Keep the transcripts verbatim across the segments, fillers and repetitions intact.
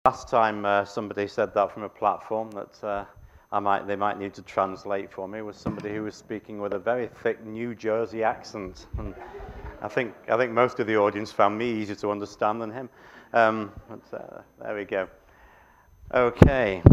Last time uh, somebody said that from a platform that uh, I might, they might need to translate for me was somebody who was speaking with a very thick New Jersey accent. And I think, I think most of the audience found me easier to understand than him. Um, but, uh, there we go. Okay.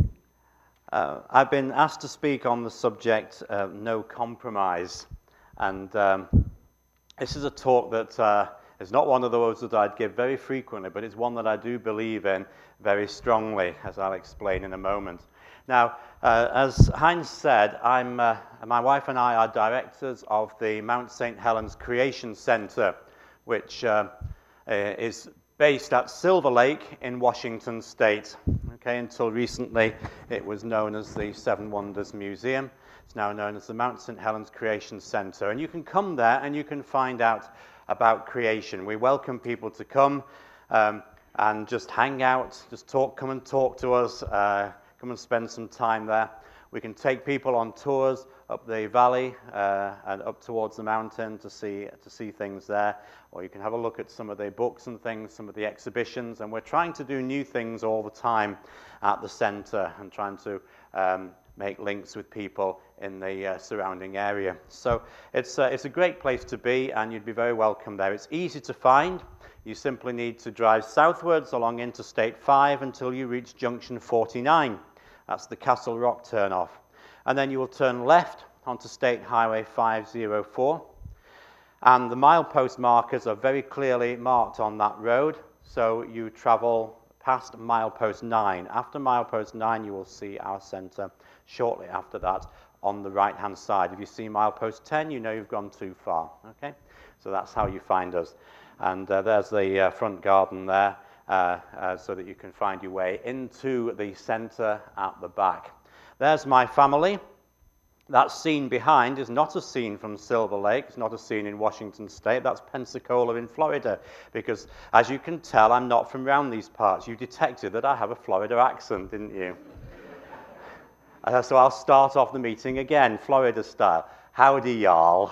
Uh, I've been asked to speak on the subject uh, no compromise. And um, this is a talk that uh, is not one of those that I'd give very frequently, but it's one that I do believe in very strongly, as I'll explain in a moment. Now, uh, as Heinz said, I'm, uh, my wife and I are directors of the Mount Saint Helens Creation Center, which uh, is based at Silver Lake in Washington State. Okay, until recently, it was known as the Seven Wonders Museum. It's now known as the Mount Saint Helens Creation Center. And you can come there and you can find out about creation. We welcome people to come um, and just hang out, just talk, come and talk to us, uh, come and spend some time there. We can take people on tours up the valley uh, and up towards the mountain to see, to see things there. Or you can have a look at some of the books and things, some of the exhibitions. And we're trying to do new things all the time at the center and trying to um, make links with people in the uh, surrounding area. So it's, uh, it's a great place to be, and you'd be very welcome there. It's easy to find. You simply need to drive southwards along Interstate five until you reach Junction forty-nine. That's the Castle Rock turnoff. And then you will turn left onto State Highway five oh four. And the milepost markers are very clearly marked on that road, so you travel past milepost nine. After milepost nine, you will see our center. Shortly after that, on the right-hand side. If you see milepost ten, you know you've gone too far. Okay, so that's how you find us. And uh, there's the uh, front garden there, uh, uh, so that you can find your way into the center at the back. There's my family. That scene behind is not a scene from Silver Lake. It's not a scene in Washington State. That's Pensacola in Florida. Because, as you can tell, I'm not from around these parts. You detected that I have a Florida accent, didn't you? Uh, so I'll start off the meeting again, Florida style. Howdy, y'all.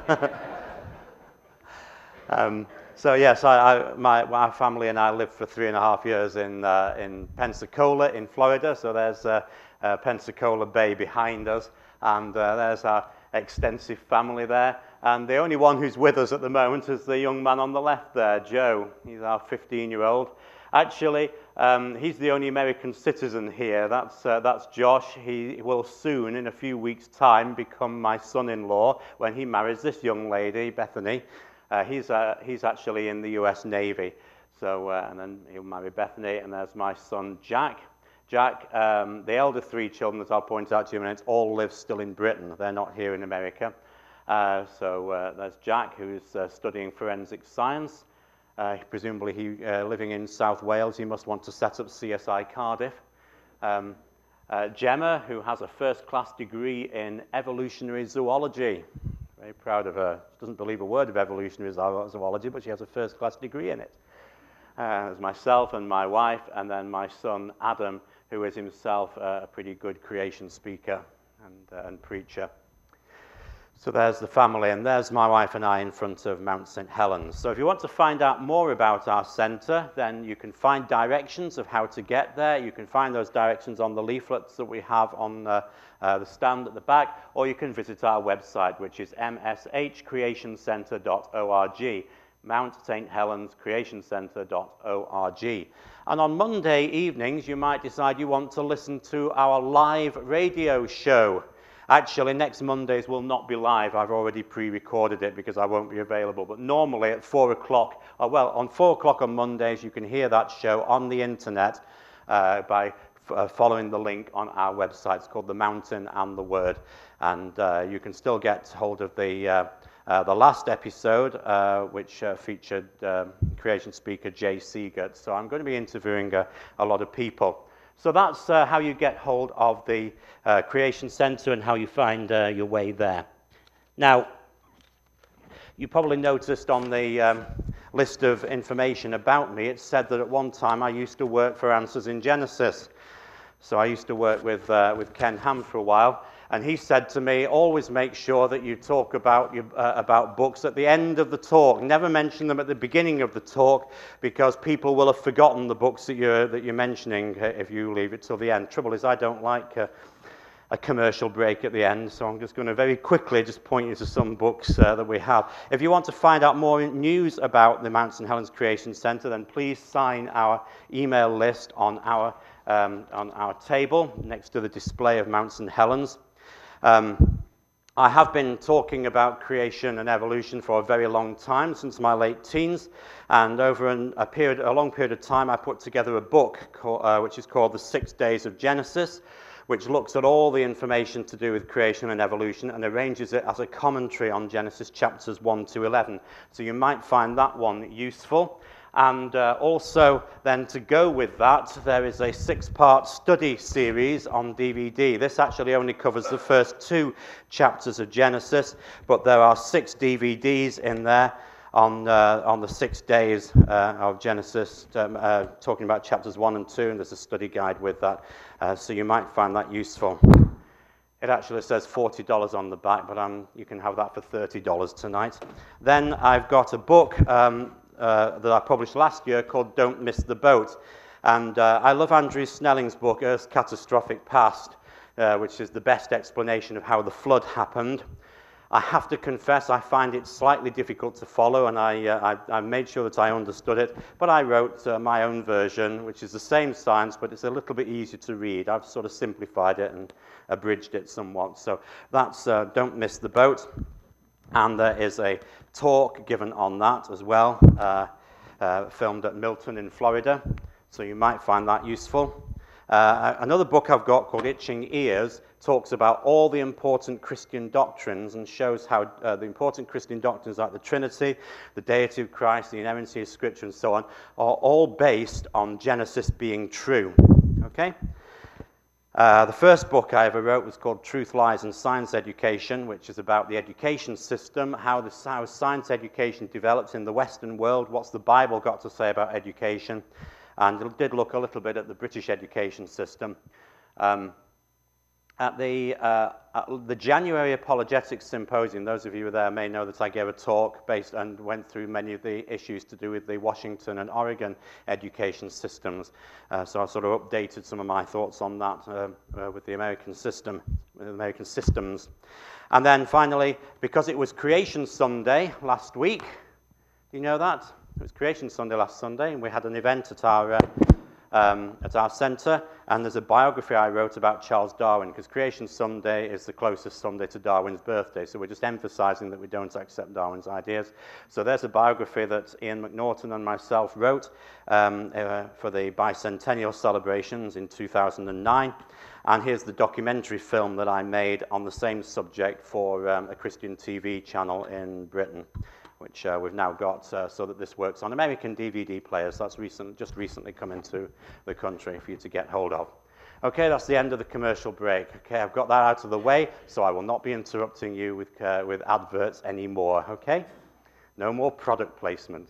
um, so yes, I, I, my, my family and I lived for three and a half years in, uh, in Pensacola in Florida. So there's uh, uh, Pensacola Bay behind us. And uh, there's our extensive family there. And the only one who's with us at the moment is the young man on the left there, Joe. He's our fifteen-year-old. Actually, um, he's the only American citizen here. That's, uh, that's Josh. He will soon, in a few weeks' time, become my son-in-law when he marries this young lady, Bethany. Uh, he's, uh, he's actually in the U S Navy. So, uh, and then he'll marry Bethany, and there's my son, Jack. Jack, um, the elder three children, as I'll point out to you in a minute, all live still in Britain. They're not here in America. Uh, so uh, there's Jack, who's uh, studying forensic science. Uh, presumably, he uh, living in South Wales, he must want to set up C S I Cardiff. Um, uh, Gemma, who has a first-class degree in evolutionary zoology. Very proud of her. She doesn't believe a word of evolutionary zoology, but she has a first-class degree in it. Uh, there's myself and my wife, and then my son, Adam, who is himself uh, a pretty good creation speaker and, uh, and preacher. So there's the family, and there's my wife and I in front of Mount Saint Helens. So if you want to find out more about our center, then you can find directions of how to get there. You can find those directions on the leaflets that we have on uh, uh, the stand at the back, or you can visit our website, which is m s h creation center dot org, Mount Saint Helens Creation Center dot org. And on Monday evenings, you might decide you want to listen to our live radio show. Actually, next Mondays will not be live. I've already pre-recorded it because I won't be available. But normally at four o'clock, uh, well, on four o'clock on Mondays, you can hear that show on the internet uh, by f uh, following the link on our website. It's called The Mountain and the Word. And uh, you can still get hold of the, uh, uh, the last episode, uh, which uh, featured uh, creation speaker Jay Siegert. So I'm going to be interviewing uh, a lot of people. So that's uh, how you get hold of the uh, Creation Center and how you find uh, your way there. Now, you probably noticed on the um, list of information about me, it said that at one time I used to work for Answers in Genesis. So I used to work with, uh, with Ken Ham for a while. And he said to me, always make sure that you talk about, your, uh, about books at the end of the talk. Never mention them at the beginning of the talk, because people will have forgotten the books that you're, that you're mentioning uh, if you leave it till the end. Trouble is, I don't like uh, a commercial break at the end, so I'm just going to very quickly just point you to some books uh, that we have. If you want to find out more news about the Mount Saint Helens Creation Centre, then please sign our email list on our, um, on our table next to the display of Mount Saint Helens. Um, I have been talking about creation and evolution for a very long time, since my late teens, and over an, a, period, a long period of time I put together a book called, uh, which is called The Six Days of Genesis, which looks at all the information to do with creation and evolution and arranges it as a commentary on Genesis chapters one to eleven. So you might find that one useful. And uh, also, then, to go with that, there is a six-part study series on D V D. This actually only covers the first two chapters of Genesis, but there are six D V Ds in there on, uh, on the six days uh, of Genesis, um, uh, talking about chapters one and two, and there's a study guide with that. Uh, so you might find that useful. It actually says forty dollars on the back, but um, you can have that for thirty dollars tonight. Then I've got a book um, Uh, that I published last year called Don't Miss the Boat. And uh, I love Andrew Snelling's book, Earth's Catastrophic Past, uh, which is the best explanation of how the flood happened. I have to confess I find it slightly difficult to follow, and I, uh, I, I made sure that I understood it, but I wrote uh, my own version, which is the same science, but it's a little bit easier to read. I've sort of simplified it and abridged it somewhat. So that's uh, Don't Miss the Boat. And there is a talk given on that as well, uh, uh, filmed at Milton in Florida, so you might find that useful. Uh, another book I've got called Itching Ears talks about all the important Christian doctrines and shows how uh, the important Christian doctrines like the Trinity, the deity of Christ, the inerrancy of Scripture, and so on, are all based on Genesis being true. Okay? Uh, the first book I ever wrote was called Truth, Lies, and Science Education, which is about the education system, how, the, how science education develops in the Western world, what's the Bible got to say about education, and it did look a little bit at the British education system. Um, at the, uh, at the January Apologetics Symposium, those of you who were there may know that I gave a talk based and went through many of the issues to do with the Washington and Oregon education systems. Uh, so I sort of updated some of my thoughts on that uh, uh, with the American system, with American systems. And then finally, because it was Creation Sunday last week, do you know that? It was Creation Sunday last Sunday, and we had an event at our uh, Um, at our centre, and there's a biography I wrote about Charles Darwin, because Creation Sunday is the closest Sunday to Darwin's birthday, so we're just emphasising that we don't accept Darwin's ideas. So there's a biography that Ian McNaughton and myself wrote um, uh, for the bicentennial celebrations in two thousand nine, and here's the documentary film that I made on the same subject for um, a Christian T V channel in Britain, which uh, we've now got uh, so that this works on American D V D players. That's recent, just recently come into the country for you to get hold of. Okay, that's the end of the commercial break. Okay, I've got that out of the way, so I will not be interrupting you with, uh, with adverts anymore, okay? No more product placement.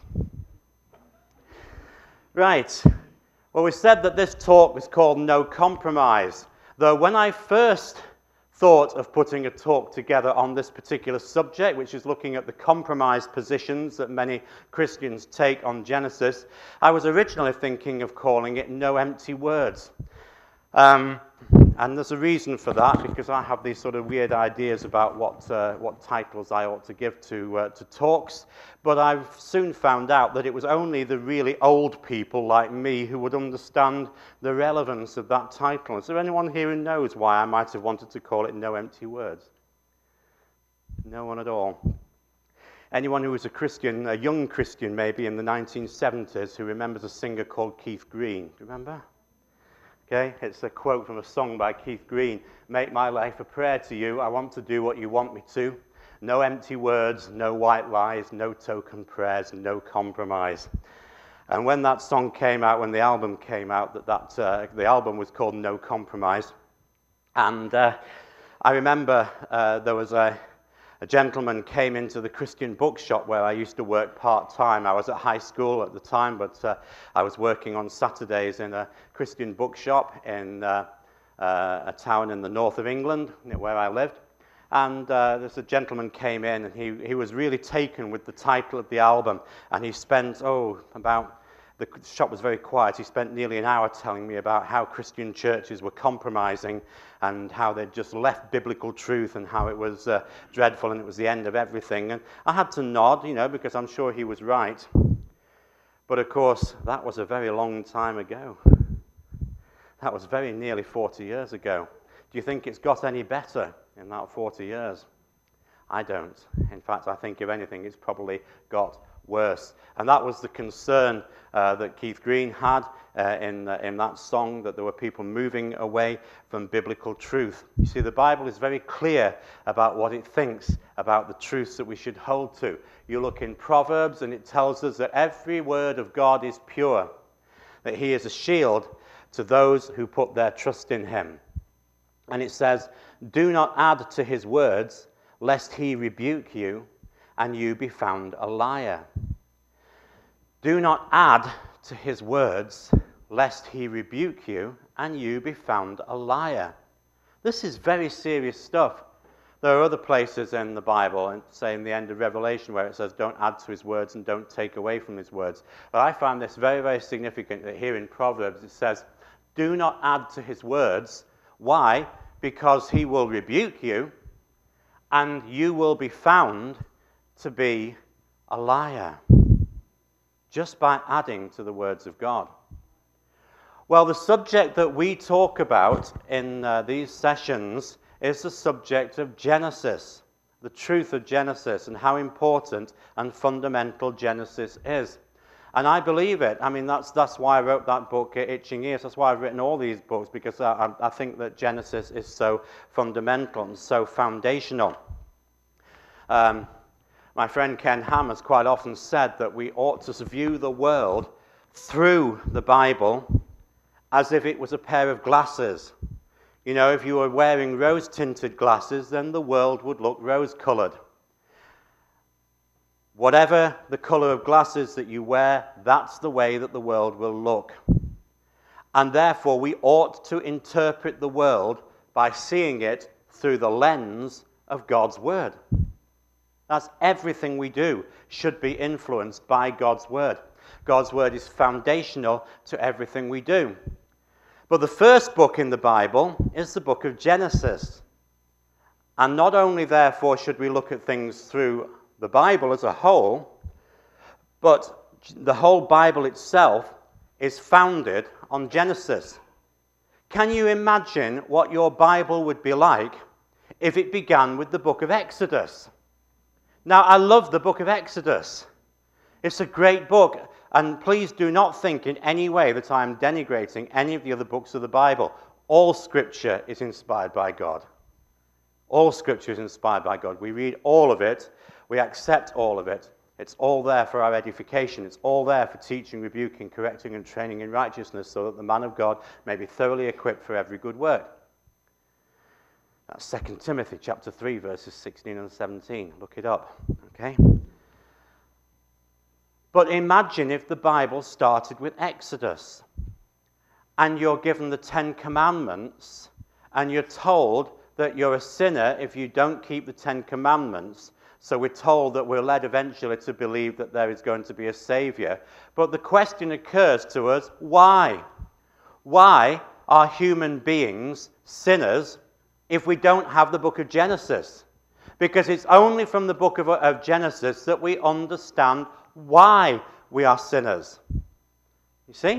Right, well, we said that this talk was called No Compromise, though when I first thought of putting a talk together on this particular subject, which is looking at the compromised positions that many Christians take on Genesis, I was originally thinking of calling it No Empty Words. Um, and there's a reason for that, because I have these sort of weird ideas about what, uh, what titles I ought to give to, uh, to talks, but I've soon found out that it was only the really old people like me who would understand the relevance of that title. Is there anyone here who knows why I might have wanted to call it No Empty Words? No one at all. Anyone who was a Christian, a young Christian maybe in the nineteen seventies, who remembers a singer called Keith Green? Do you remember? Okay, it's a quote from a song by Keith Green. Make my life a prayer to you. I want to do what you want me to. No empty words, no white lies, no token prayers, no compromise. And when that song came out, when the album came out, that, that uh, the album was called No Compromise. And uh, I remember uh, there was a, a gentleman came into the Christian bookshop where I used to work part-time. I was at high school at the time, but uh, I was working on Saturdays in a Christian bookshop in uh, uh, a town in the north of England, where I lived. And uh, there's a gentleman came in, and he, he was really taken with the title of the album. And he spent, oh, about, the shop was very quiet, he spent nearly an hour telling me about how Christian churches were compromising and how they'd just left biblical truth and how it was uh, dreadful and it was the end of everything. And I had to nod, you know, because I'm sure he was right. But of course, that was a very long time ago. That was very nearly forty years ago. Do you think it's got any better in that forty years? I don't. In fact, I think if anything, it's probably got worse. And that was the concern uh, that Keith Green had uh, in, uh, in that song, that there were people moving away from biblical truth. You see, the Bible is very clear about what it thinks about the truths that we should hold to. You look in Proverbs, and it tells us that every word of God is pure, that he is a shield to those who put their trust in him. And it says, do not add to his words, lest he rebuke you, and you be found a liar. Do not add to his words, lest he rebuke you, and you be found a liar. This is very serious stuff. There are other places in the Bible, and say in the end of Revelation, where it says, don't add to his words and don't take away from his words. But I find this very, very significant that here in Proverbs it says, do not add to his words. Why? Because he will rebuke you, and you will be found to be a liar, just by adding to the words of God. Well, the subject that we talk about in uh, these sessions is the subject of Genesis, the truth of Genesis, and how important and fundamental Genesis is. And I believe it. I mean, that's that's why I wrote that book, Itching Ears. That's why I've written all these books, because I, I think that Genesis is so fundamental and so foundational. Um, My friend Ken Ham has quite often said that we ought to view the world through the Bible as if it was a pair of glasses. You know, if you were wearing rose-tinted glasses, then the world would look rose-colored. Whatever the color of glasses that you wear, that's the way that the world will look. And therefore, we ought to interpret the world by seeing it through the lens of God's Word. That's everything we do should be influenced by God's Word. God's Word is foundational to everything we do. But the first book in the Bible is the book of Genesis. And not only, therefore, should we look at things through the Bible as a whole, but the whole Bible itself is founded on Genesis. Can you imagine what your Bible would be like if it began with the book of Exodus? Now, I love the book of Exodus. It's a great book, and please do not think in any way that I am denigrating any of the other books of the Bible. All Scripture is inspired by God. All Scripture is inspired by God. We read all of it. We accept all of it. It's all there for our edification. It's all there for teaching, rebuking, correcting, and training in righteousness, so that the man of God may be thoroughly equipped for every good work. That's Second Timothy chapter three, verses sixteen and seventeen. Look it up, okay? But imagine if the Bible started with Exodus, and you're given the Ten Commandments, and you're told that you're a sinner if you don't keep the Ten Commandments. So we're told that we're led eventually to believe that there is going to be a Savior. But the question occurs to us, why? Why are human beings sinners if we don't have the book of Genesis? Because it's only from the book of, of Genesis that we understand why we are sinners. You see?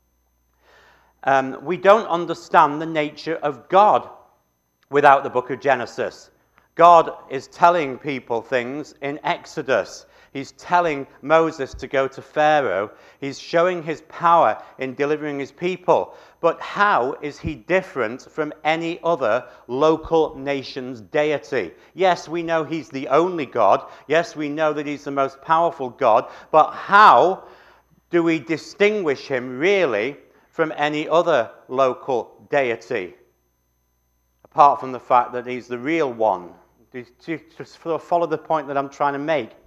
Um, we don't understand the nature of God without the book of Genesis. God is telling people things in Exodus. He's telling Moses to go to Pharaoh. He's showing his power in delivering his people. But how is he different from any other local nation's deity? Yes, we know he's the only God. Yes, we know that he's the most powerful God. But how do we distinguish him really from any other local deity? Apart from the fact that he's the real one. Just follow the point that I'm trying to make.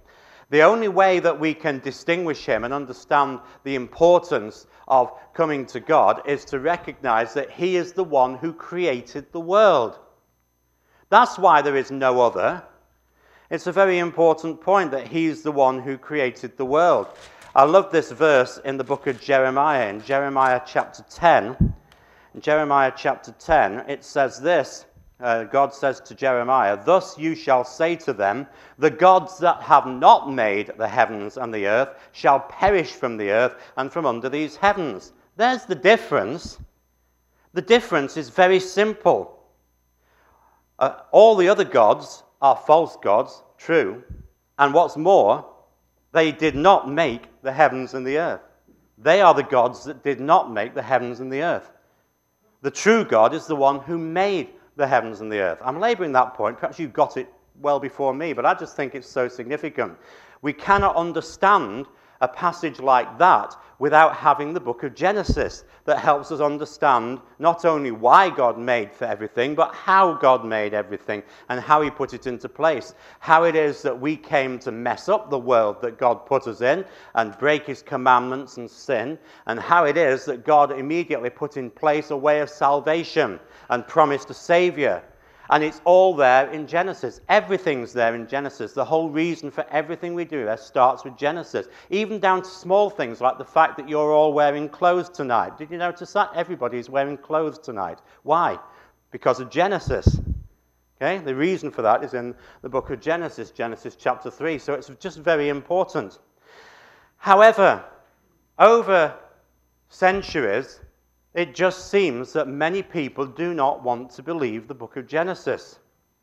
The only way that we can distinguish him and understand the importance of coming to God is to recognize that he is the one who created the world. That's why there is no other. It's a very important point that he's the one who created the world. I love this verse in the book of Jeremiah, in Jeremiah chapter ten. In Jeremiah chapter ten, it says this. Uh, God says to Jeremiah, "Thus you shall say to them, the gods that have not made the heavens and the earth shall perish from the earth and from under these heavens." There's the difference. The difference is very simple. Uh, all the other gods are false gods, true. And what's more, they did not make the heavens and the earth. They are the gods that did not make the heavens and the earth. The true God is the one who made the heavens and the earth. I'm laboring that point. Perhaps you got it well before me, but I just think it's so significant. We cannot understand a passage like that without having the book of Genesis that helps us understand not only why God made for everything, but how God made everything and how he put it into place. How it is that we came to mess up the world that God put us in and break his commandments and sin, and how it is that God immediately put in place a way of salvation and promised a Savior. And it's all there in Genesis. Everything's there in Genesis. The whole reason for everything we do there starts with Genesis. Even down to small things like the fact that you're all wearing clothes tonight. Did you notice that? Everybody's wearing clothes tonight. Why? Because of Genesis. Okay? The reason for that is in the book of Genesis, Genesis chapter three. So it's just very important. However, over centuries, it just seems that many people do not want to believe the book of Genesis.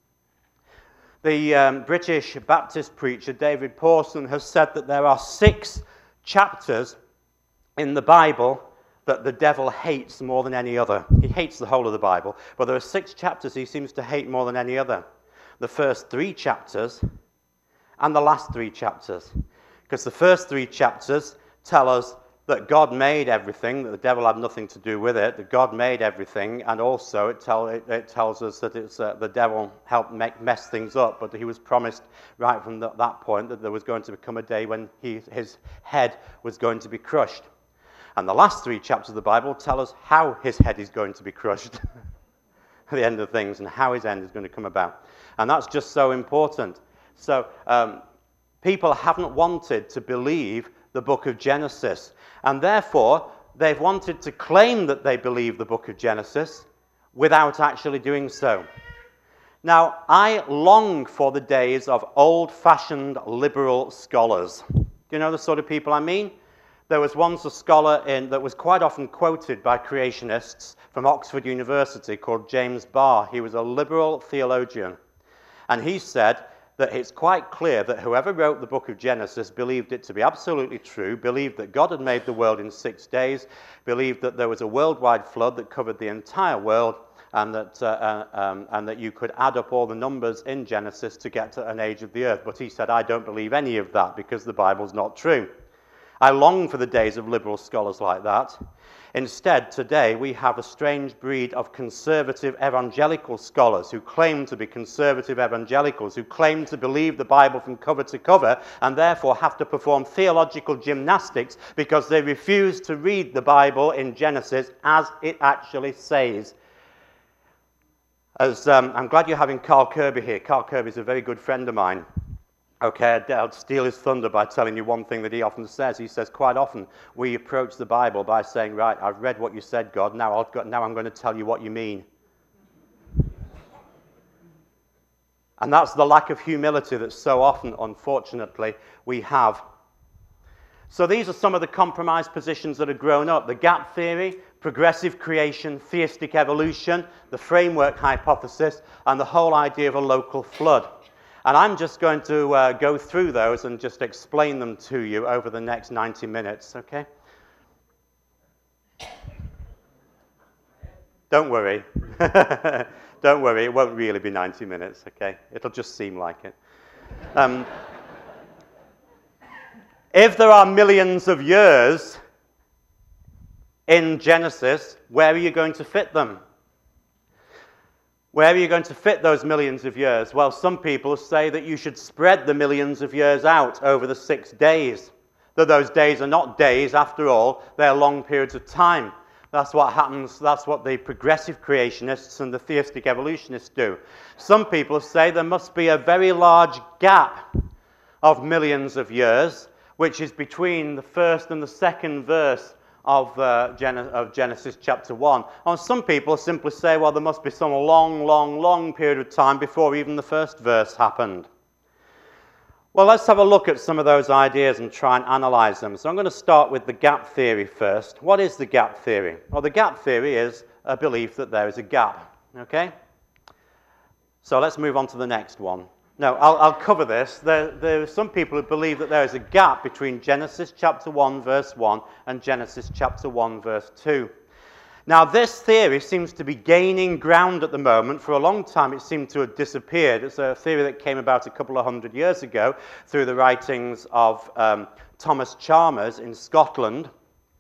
The um, British Baptist preacher David Pawson has said that there are six chapters in the Bible that the devil hates more than any other. He hates the whole of the Bible, but there are six chapters he seems to hate more than any other. The first three chapters and the last three chapters. Because the first three chapters tell us that God made everything, that the devil had nothing to do with it, that God made everything, and also it, tell, it, it tells us that it's, uh, the devil helped make, mess things up, but he was promised right from the, that point that there was going to become a day when he, his head was going to be crushed. And the last three chapters of the Bible tell us how his head is going to be crushed at the end of things and how his end is going to come about. And that's just so important. So um, people haven't wanted to believe the book of Genesis. And therefore, they've wanted to claim that they believe the book of Genesis without actually doing so. Now, I long for the days of old-fashioned liberal scholars. Do you know the sort of people I mean? There was once a scholar in, that was quite often quoted by creationists from Oxford University called James Barr. He was a liberal theologian. And he said that it's quite clear that whoever wrote the book of Genesis believed it to be absolutely true, believed that God had made the world in six days, believed that there was a worldwide flood that covered the entire world, and that, uh, uh, um, and that you could add up all the numbers in Genesis to get to an age of the earth. But he said, I don't believe any of that because the Bible's not true. I long for the days of liberal scholars like that. Instead, today, we have a strange breed of conservative evangelical scholars who claim to be conservative evangelicals, who claim to believe the Bible from cover to cover, and therefore have to perform theological gymnastics because they refuse to read the Bible in Genesis as it actually says. As um, I'm glad you're having Carl Kirby here. Carl Kirby is a very good friend of mine. Okay, I'll steal his thunder by telling you one thing that he often says. He says quite often we approach the Bible by saying, right, I've read what you said, God, now, I've got, now I'm going to tell you what you mean. And that's the lack of humility that so often, unfortunately, we have. So these are some of the compromised positions that have grown up. The gap theory, progressive creation, theistic evolution, the framework hypothesis, and the whole idea of a local flood. And I'm just going to uh, go through those and just explain them to you over the next ninety minutes, okay? Don't worry. Don't worry, it won't really be ninety minutes, okay? It'll just seem like it. Um, if there are millions of years in Genesis, where are you going to fit them? Where are you going to fit those millions of years? Well, some people say that you should spread the millions of years out over the six days. Though those days are not days, after all, they're long periods of time. That's what happens, that's what the progressive creationists and the theistic evolutionists do. Some people say there must be a very large gap of millions of years, which is between the first and the second verse of, uh, Gen- of Genesis chapter one. And some people simply say, well, there must be some long, long, long period of time before even the first verse happened. Well, let's have a look at some of those ideas and try and analyze them. So I'm going to start with the gap theory first. What is the gap theory? Well, the gap theory is a belief that there is a gap. Okay? So let's move on to the next one. No, I'll, I'll cover this. There, there are some people who believe that there is a gap between Genesis chapter one, verse one, and Genesis chapter one, verse two. Now, this theory seems to be gaining ground at the moment. For a long time, it seemed to have disappeared. It's a theory that came about a couple of hundred years ago through the writings of um, Thomas Chalmers in Scotland.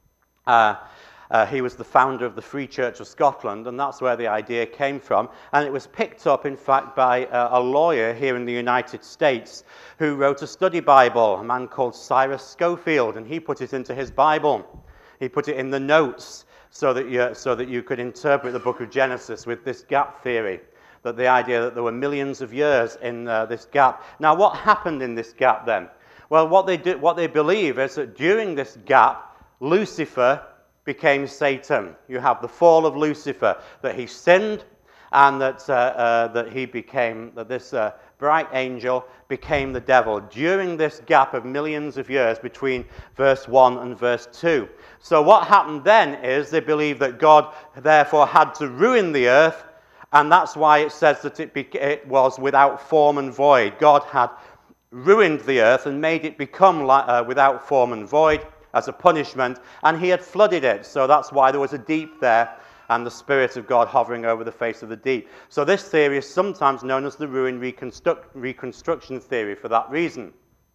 Uh, uh, he was the founder of the Free Church of Scotland, and that's where the idea came from. And it was picked up, in fact, by uh, a lawyer here in the United States who wrote a study Bible, a man called Cyrus Scofield, and he put it into his Bible. He put it in the notes, so that you, so that you could interpret the book of Genesis with this gap theory, that the idea that there were millions of years in uh, this gap. Now, what happened in this gap then? Well, what they, do, what they believe is that during this gap, Lucifer became Satan. You have the fall of Lucifer, that he sinned, and that, uh, uh, that he became, that this uh, bright angel became the devil during this gap of millions of years between verse one and verse two. So what happened then is they believe that God therefore had to ruin the earth, and that's why it says that it, be- it was without form and void. God had ruined the earth and made it become li- uh, without form and void as a punishment, and he had flooded it. So that's why there was a deep there, and the Spirit of God hovering over the face of the deep. So this theory is sometimes known as the ruin reconstruct- reconstruction theory for that reason.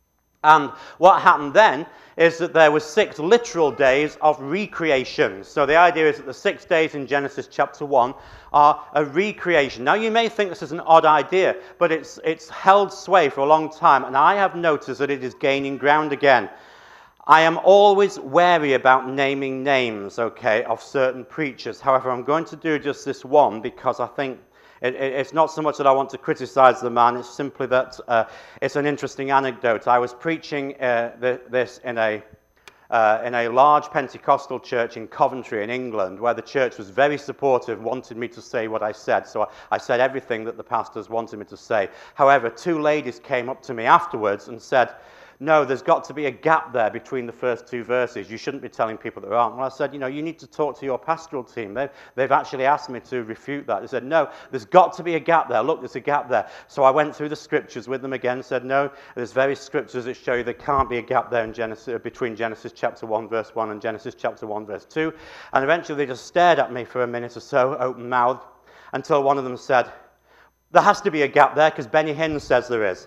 And what happened then is that there were six literal days of recreation. So the idea is that the six days in Genesis chapter one are a recreation. Now you may think this is an odd idea, but it's, it's held sway for a long time, and I have noticed that it is gaining ground again. I am always wary about naming names, okay, of certain preachers. However, I'm going to do just this one because I think it, it, it's not so much that I want to criticize the man, it's simply that uh, it's an interesting anecdote. I was preaching uh, th- this in a, uh, in a large Pentecostal church in Coventry in England, where the church was very supportive, wanted me to say what I said. So I, I said everything that the pastors wanted me to say. However, two ladies came up to me afterwards and said, no, there's got to be a gap there between the first two verses. You shouldn't be telling people there aren't. Well, I said, you know, you need to talk to your pastoral team. They've, they've actually asked me to refute that. They said, no, there's got to be a gap there. Look, there's a gap there. So I went through the scriptures with them again, said, no, there's various scriptures that show you there can't be a gap there in Genesis, between Genesis chapter one, verse one and Genesis chapter one, verse two. And eventually they just stared at me for a minute or so, open-mouthed, until one of them said, there has to be a gap there because Benny Hinn says there is.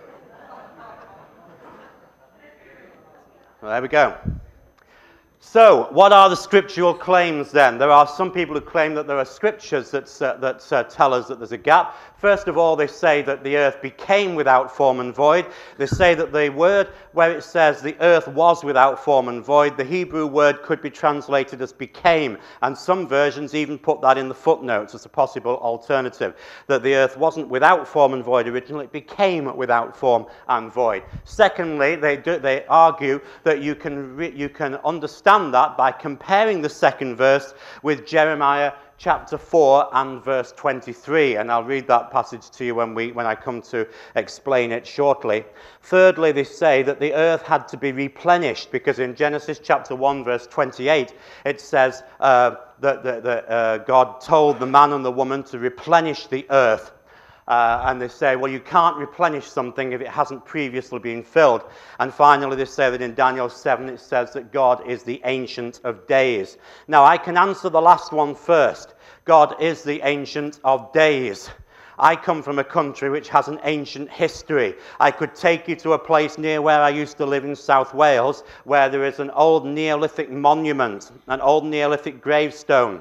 Well, there we go. So, what are the scriptural claims then? There are some people who claim that there are scriptures that, uh, that uh, tell us that there's a gap. First of all, they say that the earth became without form and void. They say that the word where it says the earth was without form and void, the Hebrew word could be translated as became, and some versions even put that in the footnotes as a possible alternative, that the earth wasn't without form and void originally, it became without form and void. Secondly, they, do, they argue that you can, re- you can understand that by comparing the second verse with Jeremiah chapter four and verse twenty-three, and I'll read that passage to you when we when I come to explain it shortly. Thirdly, they say that the earth had to be replenished, because in Genesis chapter one verse twenty-eight it says uh, that, that, that uh, God told the man and the woman to replenish the earth. Uh, and they say, well, you can't replenish something if it hasn't previously been filled. And finally, they say that in Daniel seven, it says that God is the Ancient of Days. Now, I can answer the last one first. God is the Ancient of Days. I come from a country which has an ancient history. I could take you to a place near where I used to live in South Wales, where there is an old Neolithic monument, an old Neolithic gravestone.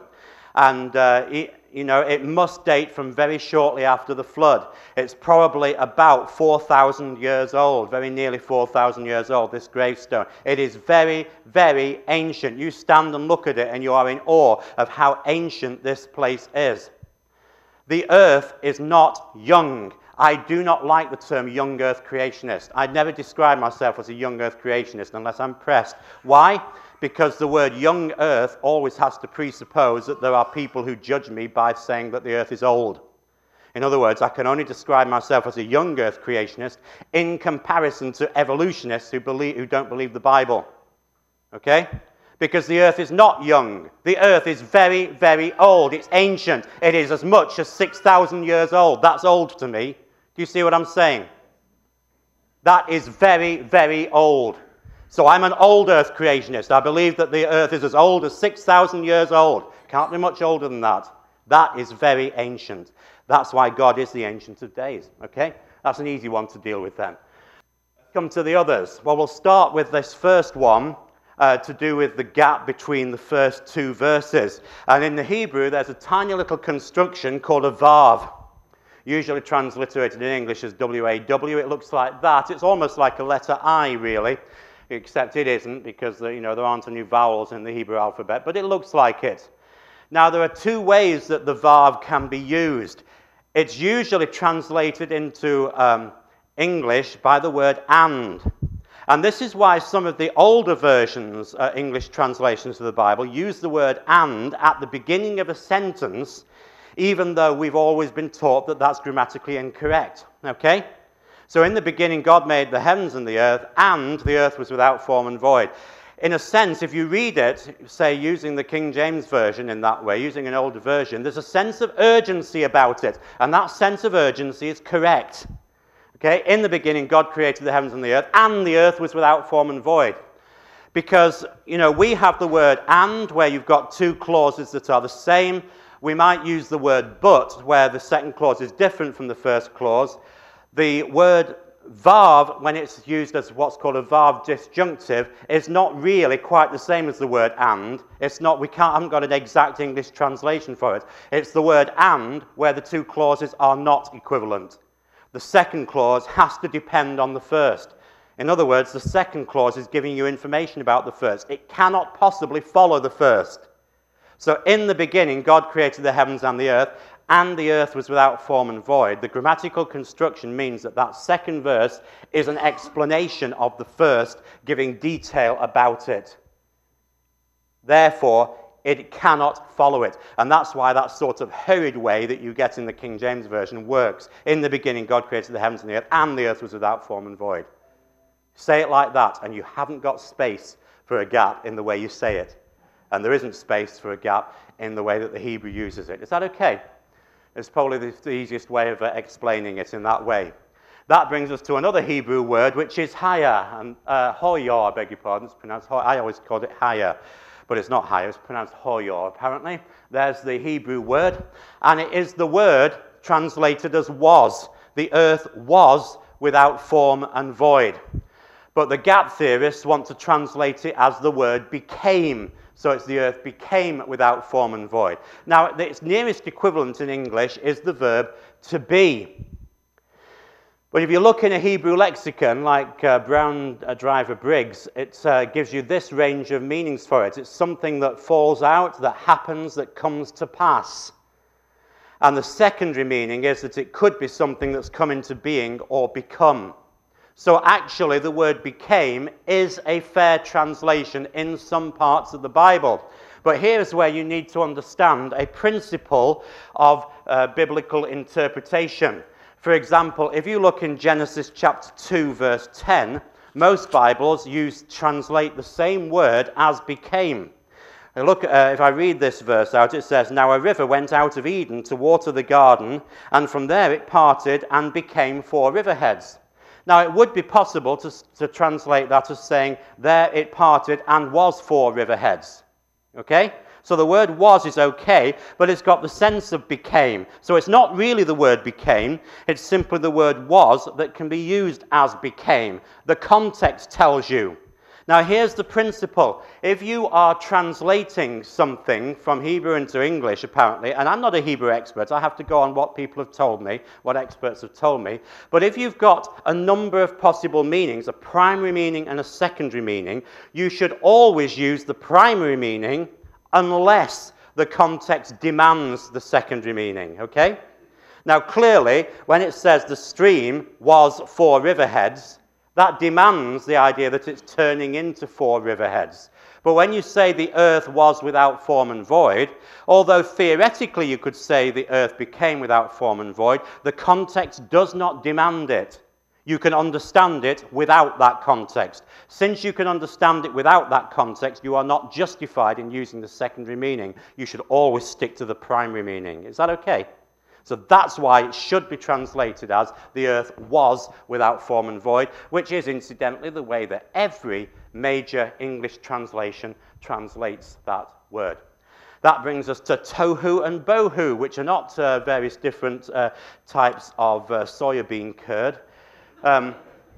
And, uh, it, you know, it must date from very shortly after the flood. It's probably about four thousand years old, very nearly four thousand years old, this gravestone. It is very, very ancient. You stand and look at it and you are in awe of how ancient this place is. The earth is not young. I do not like the term young earth creationist. I'd never describe myself as a young earth creationist unless I'm pressed. Why? Because the word young earth always has to presuppose that there are people who judge me by saying that the earth is old. In other words, I can only describe myself as a young earth creationist in comparison to evolutionists who, believe, who don't believe the Bible. Okay? Because the earth is not young. The earth is very, very old. It's ancient. It is as much as six thousand years old. That's old to me. Do you see what I'm saying? That is very, very old. So I'm an old earth creationist. I believe that the earth is as old as six thousand years old. Can't be much older than that. That is very ancient. That's why God is the Ancient of Days. Okay? That's an easy one to deal with then. Come to the others. Well, we'll start with this first one uh, to do with the gap between the first two verses. And in the Hebrew, there's a tiny little construction called a vav. Usually transliterated in English as W A W. It looks like that. It's almost like a letter I, really. Except it isn't, because you know there aren't any vowels in the Hebrew alphabet, but it looks like it. Now, there are two ways that the vav can be used. It's usually translated into um, English by the word and. And this is why some of the older versions, uh, English translations of the Bible, use the word and at the beginning of a sentence, even though we've always been taught that that's grammatically incorrect. Okay? So in the beginning, God made the heavens and the earth, and the earth was without form and void. In a sense, if you read it, say, using the King James Version in that way, using an older version, there's a sense of urgency about it, and that sense of urgency is correct. Okay? In the beginning, God created the heavens and the earth, and the earth was without form and void. Because, you know, we have the word and, where you've got two clauses that are the same. We might use the word but, where the second clause is different from the first clause. The word vav, when it's used as what's called a vav disjunctive, is not really quite the same as the word and. It's not, we can't, haven't got an exact English translation for it. It's the word and, where the two clauses are not equivalent. The second clause has to depend on the first. In other words, the second clause is giving you information about the first. It cannot possibly follow the first. So in the beginning, God created the heavens and the earth, and the earth was without form and void. The grammatical construction means that that second verse is an explanation of the first, giving detail about it. Therefore, it cannot follow it. And that's why that sort of hurried way that you get in the King James Version works. In the beginning, God created the heavens and the earth, and the earth was without form and void. Say it like that, and you haven't got space for a gap in the way you say it. And there isn't space for a gap in the way that the Hebrew uses it. Is that okay? It's probably the, the easiest way of uh, explaining it in that way. That brings us to another Hebrew word, which is haya. And uh, hoyor, I beg your pardon, it's pronounced hoyor. I always called it haya, but it's not haya, it's pronounced hoyor, apparently. There's the Hebrew word, and it is the word translated as was. The earth was without form and void. But the gap theorists want to translate it as the word became. So it's the earth became without form and void. Now, its nearest equivalent in English is the verb to be. But if you look in a Hebrew lexicon, like uh, Brown uh, Driver Briggs, it uh, gives you this range of meanings for it. It's something that falls out, that happens, that comes to pass. And the secondary meaning is that it could be something that's come into being or become. So actually, the word became is a fair translation in some parts of the Bible. But here's where you need to understand a principle of uh, biblical interpretation. For example, if you look in Genesis chapter two, verse ten, most Bibles use translate the same word as became. Look, uh, if I read this verse out, it says, "Now a river went out of Eden to water the garden, and from there it parted and became four riverheads." Now, it would be possible to, to translate that as saying, there it parted and was four riverheads. Okay? So the word was is okay, but it's got the sense of became. So it's not really the word became, it's simply the word was that can be used as became. The context tells you. Now, here's the principle. If you are translating something from Hebrew into English, apparently, and I'm not a Hebrew expert, I have to go on what people have told me, what experts have told me, but if you've got a number of possible meanings, a primary meaning and a secondary meaning, you should always use the primary meaning unless the context demands the secondary meaning, okay? Now, clearly, when it says the stream was four riverheads, that demands the idea that it's turning into four riverheads. But when you say the earth was without form and void, although theoretically you could say the earth became without form and void, the context does not demand it. You can understand it without that context. Since you can understand it without that context, you are not justified in using the secondary meaning. You should always stick to the primary meaning. Is that okay? So that's why it should be translated as the earth was without form and void, which is incidentally the way that every major English translation translates that word. That brings us to tohu and bohu, which are not uh, various different uh, types of uh, soybean curd. Um,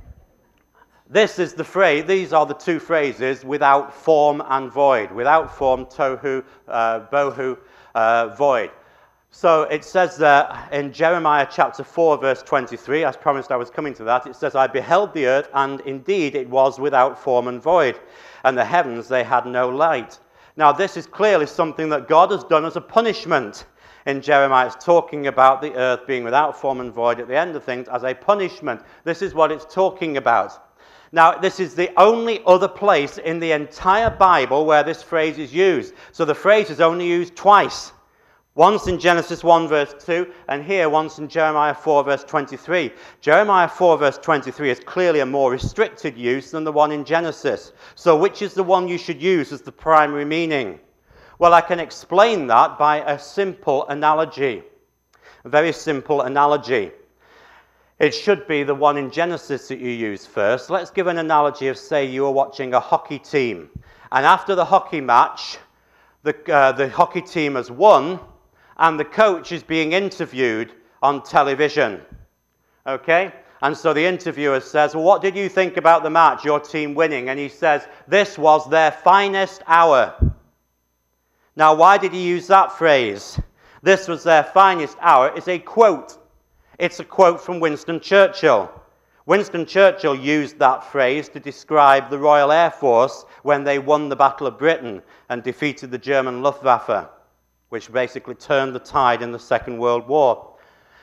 this is the phrase, these are the two phrases, without form and void. Without form, tohu, uh, bohu, uh, void. So it says there in Jeremiah chapter four, verse twenty-three, as promised I was coming to that, it says, I beheld the earth, and indeed it was without form and void, and the heavens, they had no light. Now this is clearly something that God has done as a punishment. In Jeremiah, it's talking about the earth being without form and void at the end of things as a punishment. This is what it's talking about. Now, this is the only other place in the entire Bible where this phrase is used. So the phrase is only used twice. Once in Genesis one, verse two, and here once in Jeremiah four, verse twenty-three. Jeremiah four, verse twenty-three is clearly a more restricted use than the one in Genesis. So which is the one you should use as the primary meaning? Well, I can explain that by a simple analogy. A very simple analogy. It should be the one in Genesis that you use first. Let's give an analogy of, say, you are watching a hockey team. And after the hockey match, the, uh, the hockey team has won, and the coach is being interviewed on television. Okay? And so the interviewer says, well, what did you think about the match, your team winning? And he says, this was their finest hour. Now, why did he use that phrase? This was their finest hour. It's a quote. It's a quote from Winston Churchill. Winston Churchill used that phrase to describe the Royal Air Force when they won the Battle of Britain and defeated the German Luftwaffe, which basically turned the tide in the Second World War.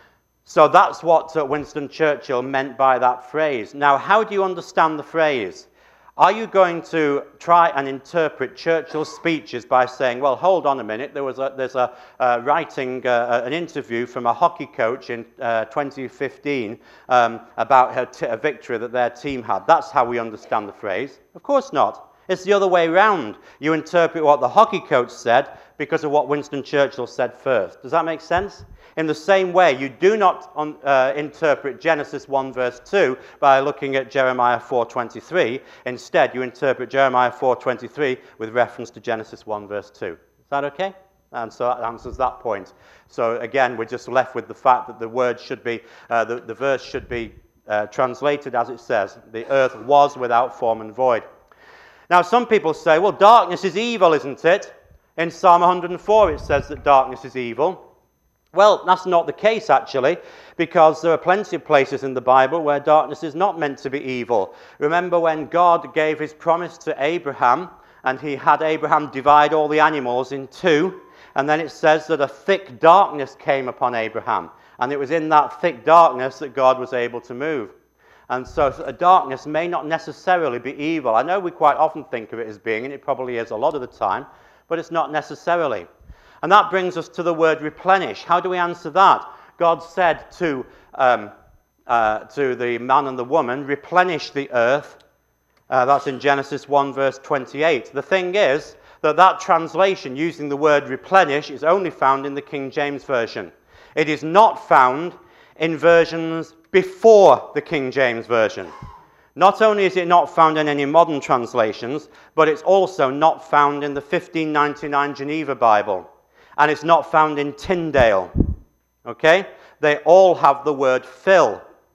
So that's what uh, Winston Churchill meant by that phrase. Now, how do you understand the phrase? Are you going to try and interpret Churchill's speeches by saying, well, hold on a minute, there was a, there's a uh, writing uh, an interview from a hockey coach in uh, twenty fifteen um, about her t- a victory that their team had. That's how we understand the phrase. Of course not. It's the other way around. You interpret what the hockey coach said because of what Winston Churchill said first. Does that make sense? In the same way, you do not un, uh, interpret Genesis one verse two by looking at Jeremiah four twenty-three. Instead, you interpret Jeremiah four twenty-three with reference to Genesis one verse two. Is that okay? And so that answers that point. So again, we're just left with the fact that the word should be, uh, the, the verse should be uh, translated as it says. The earth was without form and void. Now, some people say, well, darkness is evil, isn't it? In Psalm one hundred four, it says that darkness is evil. Well, that's not the case, actually, because there are plenty of places in the Bible where darkness is not meant to be evil. Remember when God gave his promise to Abraham, and he had Abraham divide all the animals in two, and then it says that a thick darkness came upon Abraham, and it was in that thick darkness that God was able to move. And so a darkness may not necessarily be evil. I know we quite often think of it as being, and it probably is a lot of the time, but it's not necessarily. And that brings us to the word replenish. How do we answer that? God said to, um, uh, to the man and the woman, replenish the earth. Uh, that's in Genesis one verse twenty-eight. The thing is that that translation using the word replenish is only found in the King James Version. It is not found in versions before the King James Version. Not only is it not found in any modern translations, but it's also not found in the fifteen ninety-nine Geneva Bible. And it's not found in Tyndale. Okay? They all have the word fill.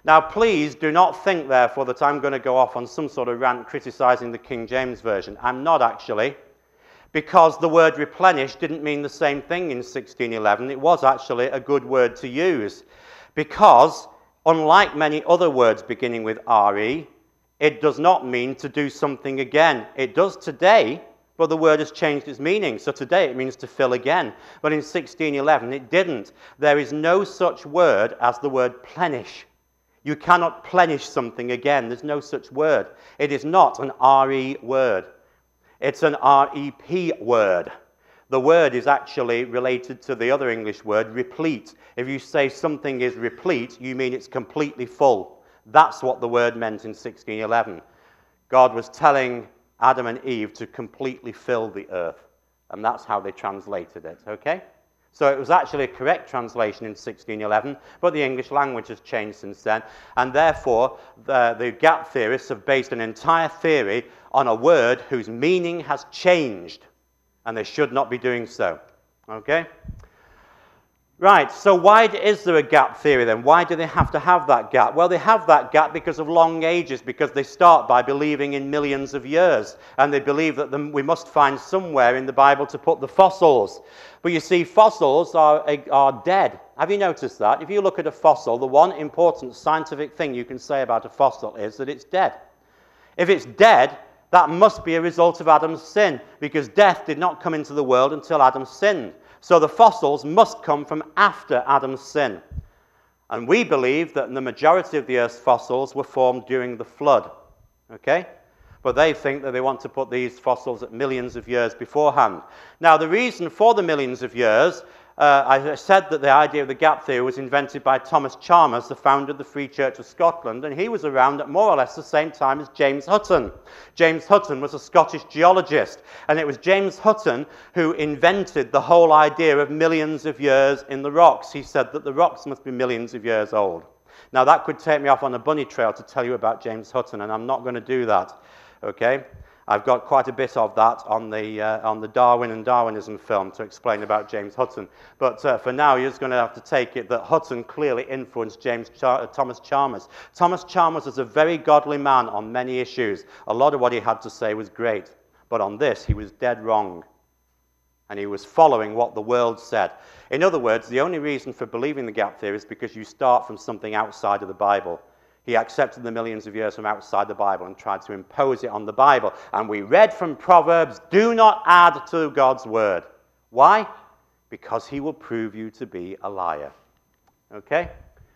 Now, please do not think, therefore, that I'm going to go off on some sort of rant criticizing the King James Version. I'm not, actually, because the word replenish didn't mean the same thing in sixteen eleven. It was actually a good word to use, because unlike many other words beginning with re, it does not mean to do something again. It does today, but the word has changed its meaning. So today it means to fill again. But in sixteen eleven it didn't. There is no such word as the word plenish. You cannot plenish something again. There's no such word. It is not an re word. It's an rep word. The word is actually related to the other English word, replete. If you say something is replete, you mean it's completely full. That's what the word meant in sixteen eleven. God was telling Adam and Eve to completely fill the earth. And that's how they translated it, okay? So it was actually a correct translation in sixteen eleven, but the English language has changed since then. And therefore, the, the gap theorists have based an entire theory on a word whose meaning has changed. And they should not be doing so, okay? Right, so why is there a gap theory then? Why do they have to have that gap? Well, they have that gap because of long ages, because they start by believing in millions of years, and they believe that the, we must find somewhere in the Bible to put the fossils. But you see, fossils are, are dead. Have you noticed that? If you look at a fossil, the one important scientific thing you can say about a fossil is that it's dead. If it's dead, that must be a result of Adam's sin, because death did not come into the world until Adam sinned. So the fossils must come from after Adam's sin. And we believe that the majority of the Earth's fossils were formed during the flood. Okay? But they think that they want to put these fossils at millions of years beforehand. Now, the reason for the millions of years, uh, I said that the idea of the gap theory was invented by Thomas Chalmers, the founder of the Free Church of Scotland, and he was around at more or less the same time as James Hutton. James Hutton was a Scottish geologist, and it was James Hutton who invented the whole idea of millions of years in the rocks. He said that the rocks must be millions of years old. Now, that could take me off on a bunny trail to tell you about James Hutton, and I'm not going to do that. Okay? I've got quite a bit of that on the, uh, on the Darwin and Darwinism film to explain about James Hutton. But uh, for now, you're just going to have to take it that Hutton clearly influenced James Char- uh, Thomas Chalmers. Thomas Chalmers was a very godly man on many issues. A lot of what he had to say was great. But on this, he was dead wrong. And he was following what the world said. In other words, the only reason for believing the gap theory is because you start from something outside of the Bible. He accepted the millions of years from outside the Bible and tried to impose it on the Bible. And we read from Proverbs, do not add to God's word. Why? Because he will prove you to be a liar. Okay?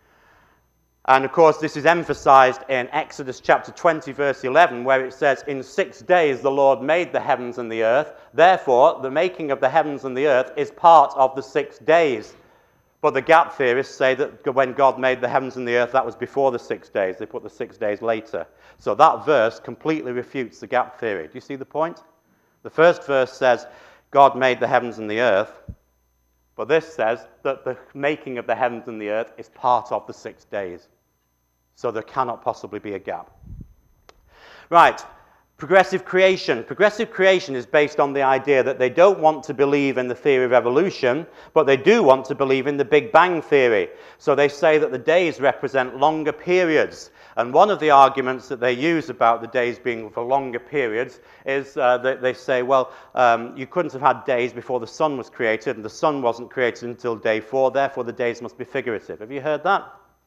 And of course, this is emphasized in Exodus chapter twenty, verse eleven, where it says, in six days the Lord made the heavens and the earth. Therefore, the making of the heavens and the earth is part of the six days. But the gap theorists say that when God made the heavens and the earth, that was before the six days. They put the six days later. So that verse completely refutes the gap theory. Do you see the point? The first verse says, God made the heavens and the earth. But this says that the making of the heavens and the earth is part of the six days. So there cannot possibly be a gap. Right. Progressive creation. Progressive creation is based on the idea that they don't want to believe in the theory of evolution, but they do want to believe in the Big Bang theory. So they say that the days represent longer periods. And one of the arguments that they use about the days being for longer periods is uh, that they say, well, um, you couldn't have had days before the sun was created, and the sun wasn't created until day four, therefore the days must be figurative. Have you heard that?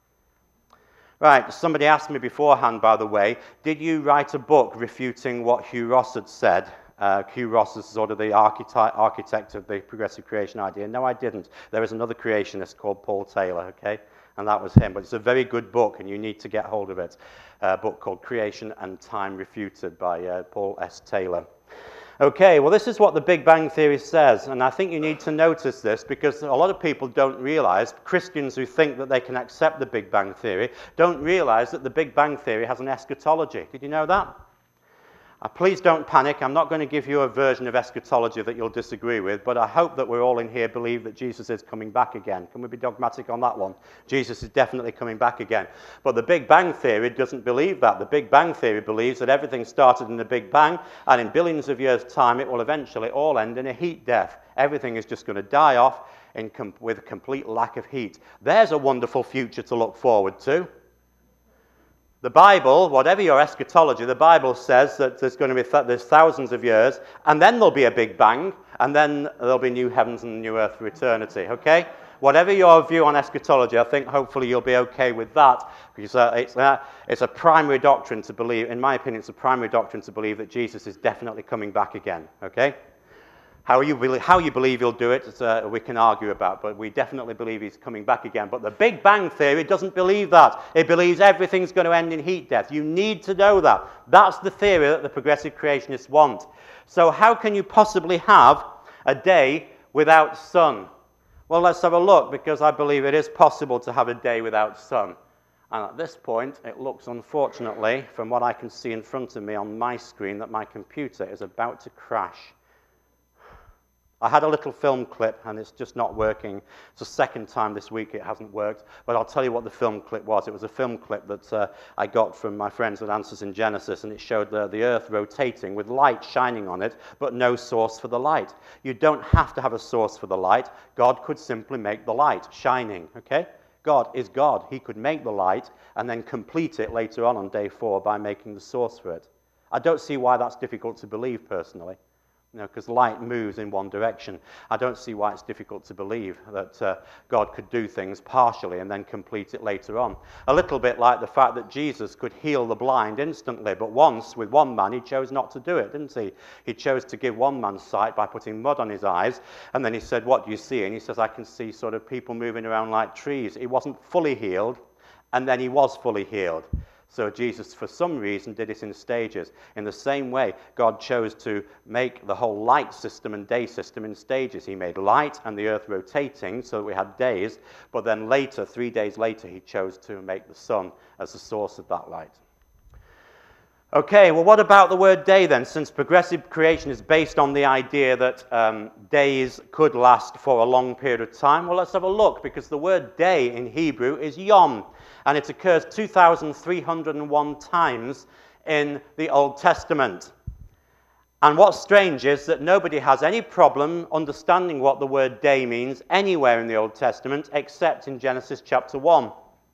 Right, somebody asked me beforehand, by the way, did you write a book refuting what Hugh Ross had said? Uh, Hugh Ross is sort of the architect, architect of the progressive creation idea. No, I didn't. There is another creationist called Paul Taylor, okay? And that was him. But it's a very good book, and you need to get hold of it. A book called Creation and Time Refuted by uh, Paul S. Taylor. Okay, well, this is what the Big Bang Theory says, and I think you need to notice this because a lot of people don't realize, Christians who think that they can accept the Big Bang Theory, don't realize that the Big Bang Theory has an eschatology. Did you know that? Uh, please don't panic. I'm not going to give you a version of eschatology that you'll disagree with, but I hope that we're all in here believe that Jesus is coming back again. Can we be dogmatic on that one? Jesus is definitely coming back again. But the Big Bang Theory doesn't believe that. The Big Bang Theory believes that everything started in the Big Bang, and in billions of years' time, it will eventually all end in a heat death. Everything is just going to die off in com- with a complete lack of heat. There's a wonderful future to look forward to. The Bible, whatever your eschatology, the Bible says that there's going to be th- there's thousands of years, and then there'll be a big bang, and then there'll be new heavens and new earth for eternity, okay? Whatever your view on eschatology, I think hopefully you'll be okay with that, because uh, it's, uh, it's a primary doctrine to believe, in my opinion, it's a primary doctrine to believe that Jesus is definitely coming back again, okay? How you, be- how you believe he'll do it, uh, we can argue about, but we definitely believe he's coming back again. But the Big Bang Theory doesn't believe that. It believes everything's going to end in heat death. You need to know that. That's the theory that the progressive creationists want. So how can you possibly have a day without sun? Well, let's have a look, because I believe it is possible to have a day without sun. And at this point, it looks, unfortunately, from what I can see in front of me on my screen, that my computer is about to crash. I had a little film clip, and it's just not working. It's the second time this week it hasn't worked, but I'll tell you what the film clip was. It was a film clip that uh, I got from my friends at Answers in Genesis, and it showed the, the earth rotating with light shining on it, but no source for the light. You don't have to have a source for the light. God could simply make the light shining, okay? God is God. He could make the light and then complete it later on on day four by making the source for it. I don't see why that's difficult to believe, personally. You know, because light moves in one direction. I don't see why it's difficult to believe that uh, God could do things partially and then complete it later on. A little bit like the fact that Jesus could heal the blind instantly, but once, with one man, he chose not to do it, didn't he? He chose to give one man sight by putting mud on his eyes, and then he said, "What do you see?" And he says, "I can see sort of people moving around like trees." He wasn't fully healed, and then he was fully healed. So Jesus, for some reason, did it in stages. In the same way, God chose to make the whole light system and day system in stages. He made light and the earth rotating so that we had days, but then later, three days later, he chose to make the sun as the source of that light. Okay, well, what about the word day then? Since progressive creation is based on the idea that um, days could last for a long period of time, well, let's have a look, because the word day in Hebrew is yom, and it occurs two thousand three hundred one times in the Old Testament. And what's strange is that nobody has any problem understanding what the word day means anywhere in the Old Testament except in Genesis chapter one.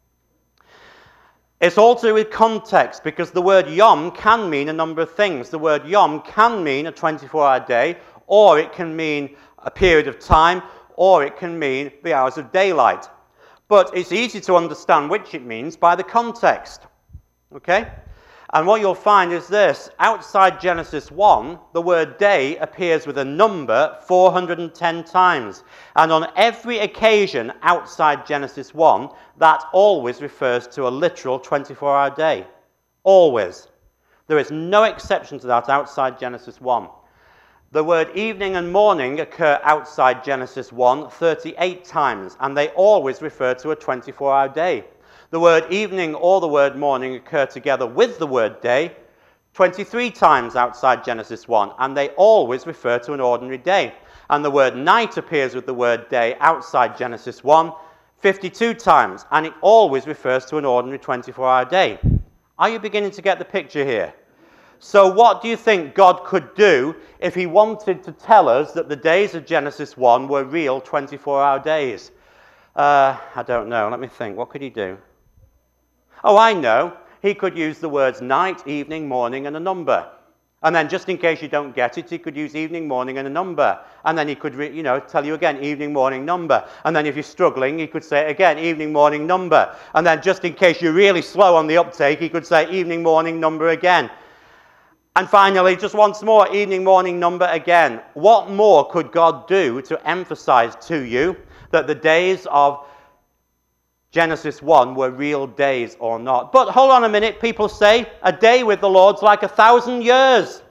It's all to do with context, because the word yom can mean a number of things. The word yom can mean a twenty-four hour day, or it can mean a period of time, or it can mean the hours of daylight. But it's easy to understand which it means by the context. Okay? And what you'll find is this. Outside Genesis one, the word day appears with a number four hundred ten times. And on every occasion outside Genesis one, that always refers to a literal twenty-four hour day. Always. There is no exception to that outside Genesis one. The word evening and morning occur outside Genesis one thirty-eight times, and they always refer to a twenty-four hour day. The word evening or the word morning occur together with the word day twenty-three times outside Genesis one, and they always refer to an ordinary day. And the word night appears with the word day outside Genesis one fifty-two times, and it always refers to an ordinary twenty-four hour day. Are you beginning to get the picture here? So what do you think God could do if he wanted to tell us that the days of Genesis one were real twenty-four hour days? Uh, I don't know. Let me think. What could he do? Oh, I know. He could use the words night, evening, morning, and a number. And then just in case you don't get it, he could use evening, morning, and a number. And then he could, re- you know, tell you again, evening, morning, number. And then if you're struggling, he could say it again, evening, morning, number. And then just in case you're really slow on the uptake, he could say evening, morning, number again. And finally, just once more, evening, morning, number again. What more could God do to emphasize to you that the days of Genesis one were real days or not? But hold on a minute, people say, a day with the Lord's like a thousand years.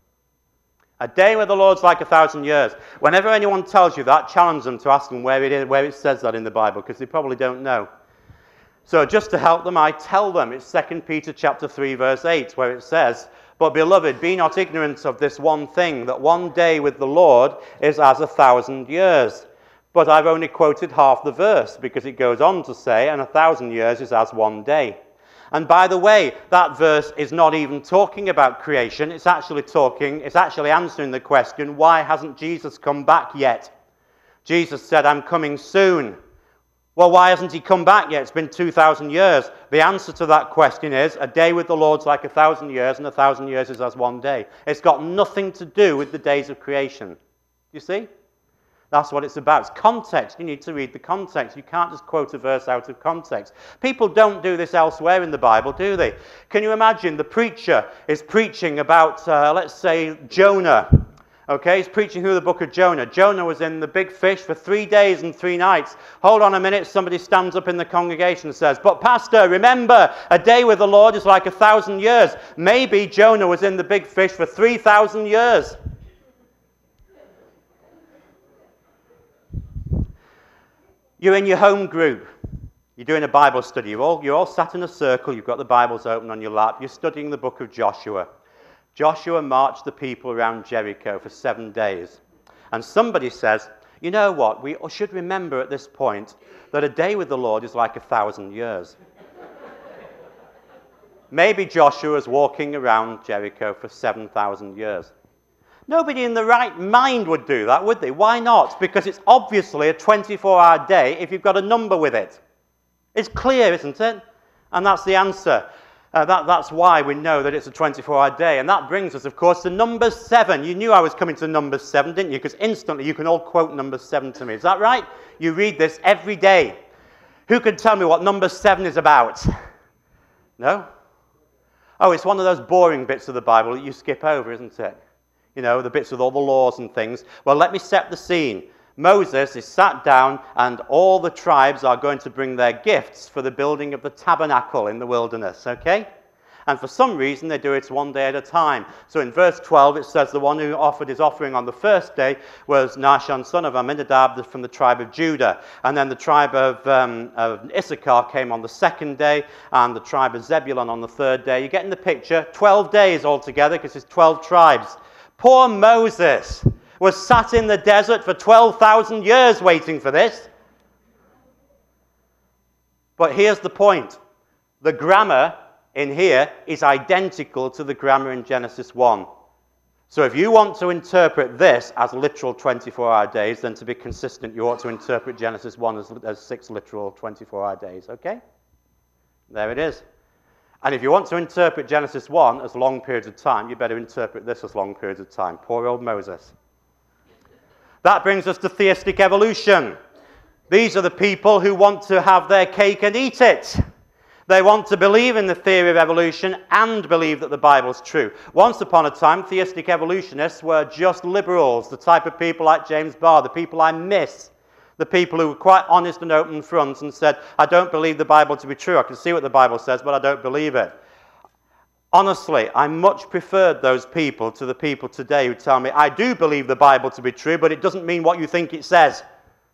A day with the Lord's like a thousand years. Whenever anyone tells you that, challenge them to ask them where it is, where it says that in the Bible, because they probably don't know. So just to help them, I tell them it's Second Peter chapter three, verse eight, where it says, "But beloved, be not ignorant of this one thing, that one day with the Lord is as a thousand years." But I've only quoted half the verse, because it goes on to say, and a thousand years is as one day. And by the way, that verse is not even talking about creation. It's actually talking, it's actually answering the question, why hasn't Jesus come back yet? Jesus said, "I'm coming soon." Well, why hasn't he come back yet? It's been two thousand years. The answer to that question is, a day with the Lord's like a thousand years, and a thousand years is as one day. It's got nothing to do with the days of creation. You see? That's what it's about. It's context. You need to read the context. You can't just quote a verse out of context. People don't do this elsewhere in the Bible, do they? Can you imagine the preacher is preaching about, uh, let's say, Jonah. Okay, he's preaching through the book of Jonah. Jonah was in the big fish for three days and three nights. Hold on a minute, somebody stands up in the congregation and says, but pastor, remember, a day with the Lord is like a thousand years. Maybe Jonah was in the big fish for three thousand years. You're in your home group. You're doing a Bible study. You're all, you're all sat in a circle. You've got the Bibles open on your lap. You're studying the book of Joshua. Joshua marched the people around Jericho for seven days. And somebody says, you know what, we should remember at this point that a day with the Lord is like a thousand years. Maybe Joshua was walking around Jericho for seven thousand years. Nobody in the right mind would do that, would they? Why not? Because it's obviously a twenty-four hour day if you've got a number with it. It's clear, isn't it? And that's the answer. Uh, that, that's why we know that it's a twenty-four hour day. And that brings us, of course, to Numbers seven. You knew I was coming to Numbers seven, didn't you? Because instantly you can all quote Numbers seven to me. Is that right? You read this every day. Who can tell me what Numbers seven is about? No? Oh, it's one of those boring bits of the Bible that you skip over, isn't it? You know, the bits with all the laws and things. Well, let me set the scene. Moses is sat down and all the tribes are going to bring their gifts for the building of the tabernacle in the wilderness, okay? And for some reason they do it one day at a time. So in verse twelve it says the one who offered his offering on the first day was Nahshon, son of Amminadab from the tribe of Judah. And then the tribe of, um, of Issachar came on the second day, and the tribe of Zebulun on the third day. You're getting the picture? twelve days altogether because it's twelve tribes. Poor Moses was sat in the desert for twelve thousand years waiting for this. But here's the point. The grammar in here is identical to the grammar in Genesis one. So if you want to interpret this as literal twenty-four hour days, then to be consistent, you ought to interpret Genesis one as, as six literal twenty-four hour days, okay? There it is. And if you want to interpret Genesis one as long periods of time, you better interpret this as long periods of time. Poor old Moses. That brings us to theistic evolution. These are the people who want to have their cake and eat it. They want to believe in the theory of evolution and believe that the Bible's true. Once upon a time, theistic evolutionists were just liberals, the type of people like James Barr, the people I miss, the people who were quite honest and open front and said, I don't believe the Bible to be true. I can see what the Bible says, but I don't believe it. Honestly, I much preferred those people to the people today who tell me, I do believe the Bible to be true, but it doesn't mean what you think it says.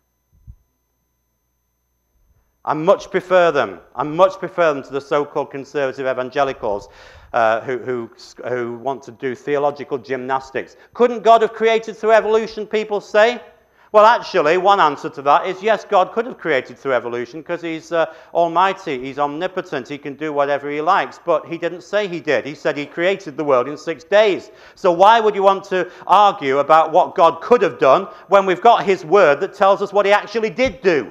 I much prefer them. I much prefer them to the so-called conservative evangelicals uh, who, who, who want to do theological gymnastics. Couldn't God have created through evolution, people say? Well, actually, one answer to that is yes, God could have created through evolution because he's uh, almighty, he's omnipotent, he can do whatever he likes. But he didn't say he did. He said he created the world in six days. So why would you want to argue about what God could have done when we've got his word that tells us what he actually did do?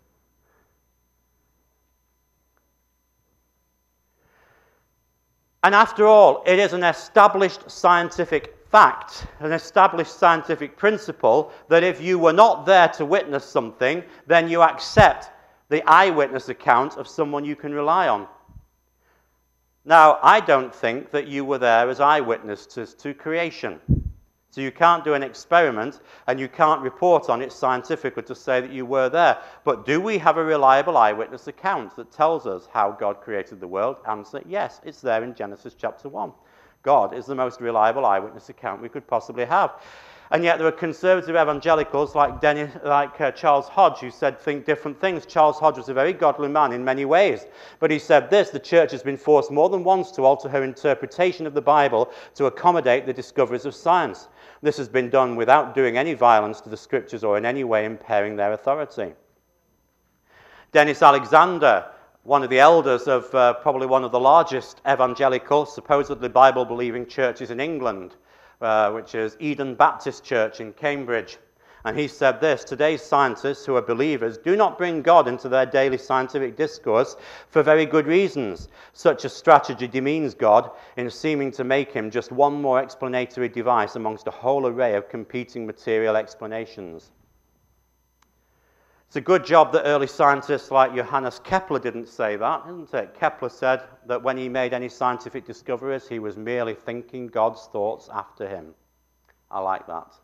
And after all, it is an established scientific fact, an established scientific principle, that if you were not there to witness something, then you accept the eyewitness account of someone you can rely on. Now, I don't think that you were there as eyewitnesses to creation. So you can't do an experiment and you can't report on it scientifically to say that you were there. But do we have a reliable eyewitness account that tells us how God created the world? Answer, yes, it's there in Genesis chapter one. God is the most reliable eyewitness account we could possibly have. And yet there are conservative evangelicals like, Dennis, like uh, Charles Hodge who said think different things. Charles Hodge was a very godly man in many ways. But he said this, the church has been forced more than once to alter her interpretation of the Bible to accommodate the discoveries of science. This has been done without doing any violence to the scriptures or in any way impairing their authority. Dennis Alexander, one of the elders of uh, probably one of the largest evangelical, supposedly Bible-believing churches in England, uh, which is Eden Baptist Church in Cambridge. And he said this: today's scientists who are believers do not bring God into their daily scientific discourse for very good reasons. Such a strategy demeans God in seeming to make him just one more explanatory device amongst a whole array of competing material explanations. It's a good job that early scientists like Johannes Kepler didn't say that, isn't it? Kepler said that when he made any scientific discoveries, he was merely thinking God's thoughts after him. I like that.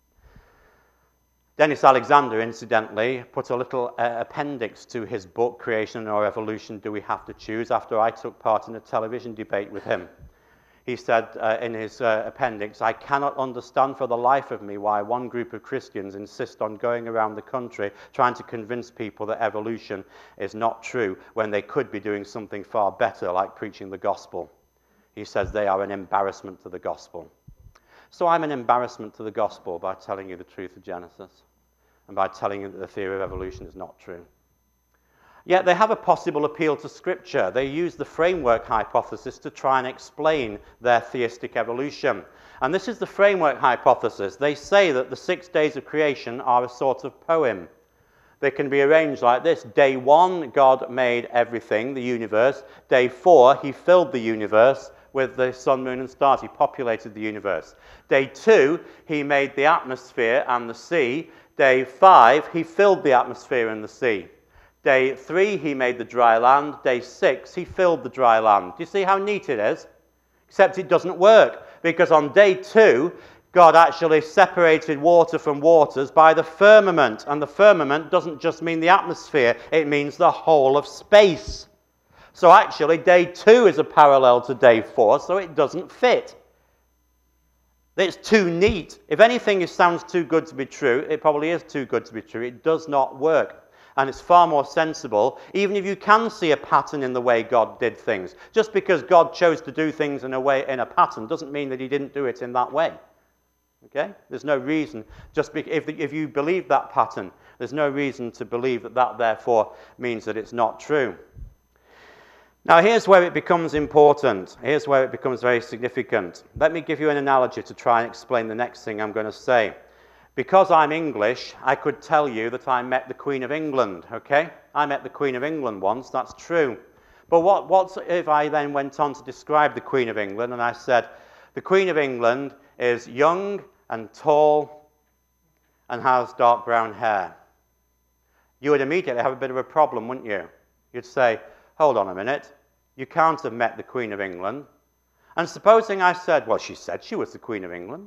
Dennis Alexander, incidentally, put a little uh, appendix to his book, Creation or Evolution, Do We Have to Choose?, after I took part in a television debate with him. He said uh, in his uh, appendix, I cannot understand for the life of me why one group of Christians insist on going around the country trying to convince people that evolution is not true when they could be doing something far better, like preaching the gospel. He says they are an embarrassment to the gospel. So I'm an embarrassment to the gospel by telling you the truth of Genesis and by telling you that the theory of evolution is not true. Yet they have a possible appeal to Scripture. They use the framework hypothesis to try and explain their theistic evolution. And this is the framework hypothesis. They say that the six days of creation are a sort of poem. They can be arranged like this. Day one, God made everything, the universe. Day four, he filled the universe with the sun, moon, and stars. He populated the universe. Day two, he made the atmosphere and the sea. Day five, he filled the atmosphere and the sea. Day three, he made the dry land. Day six, he filled the dry land. Do you see how neat it is? Except it doesn't work, because on day two, God actually separated water from waters by the firmament. And the firmament doesn't just mean the atmosphere, it means the whole of space. So actually, day two is a parallel to day four, so it doesn't fit. It's too neat. If anything is, sounds too good to be true, it probably is too good to be true. It does not work. And it's far more sensible, even if you can see a pattern in the way God did things. Just because God chose to do things in a way, in a pattern, doesn't mean that he didn't do it in that way. Okay? There's no reason, just be, if, if you believe that pattern, there's no reason to believe that that therefore means that it's not true. Now, here's where it becomes important. Here's where it becomes very significant. Let me give you an analogy to try and explain the next thing I'm going to say. Because I'm English, I could tell you that I met the Queen of England, okay? I met the Queen of England once, that's true. But what, what if I then went on to describe the Queen of England and I said, the Queen of England is young and tall and has dark brown hair? You would immediately have a bit of a problem, wouldn't you? You'd say, hold on a minute, you can't have met the Queen of England. And supposing I said, well, she said she was the Queen of England.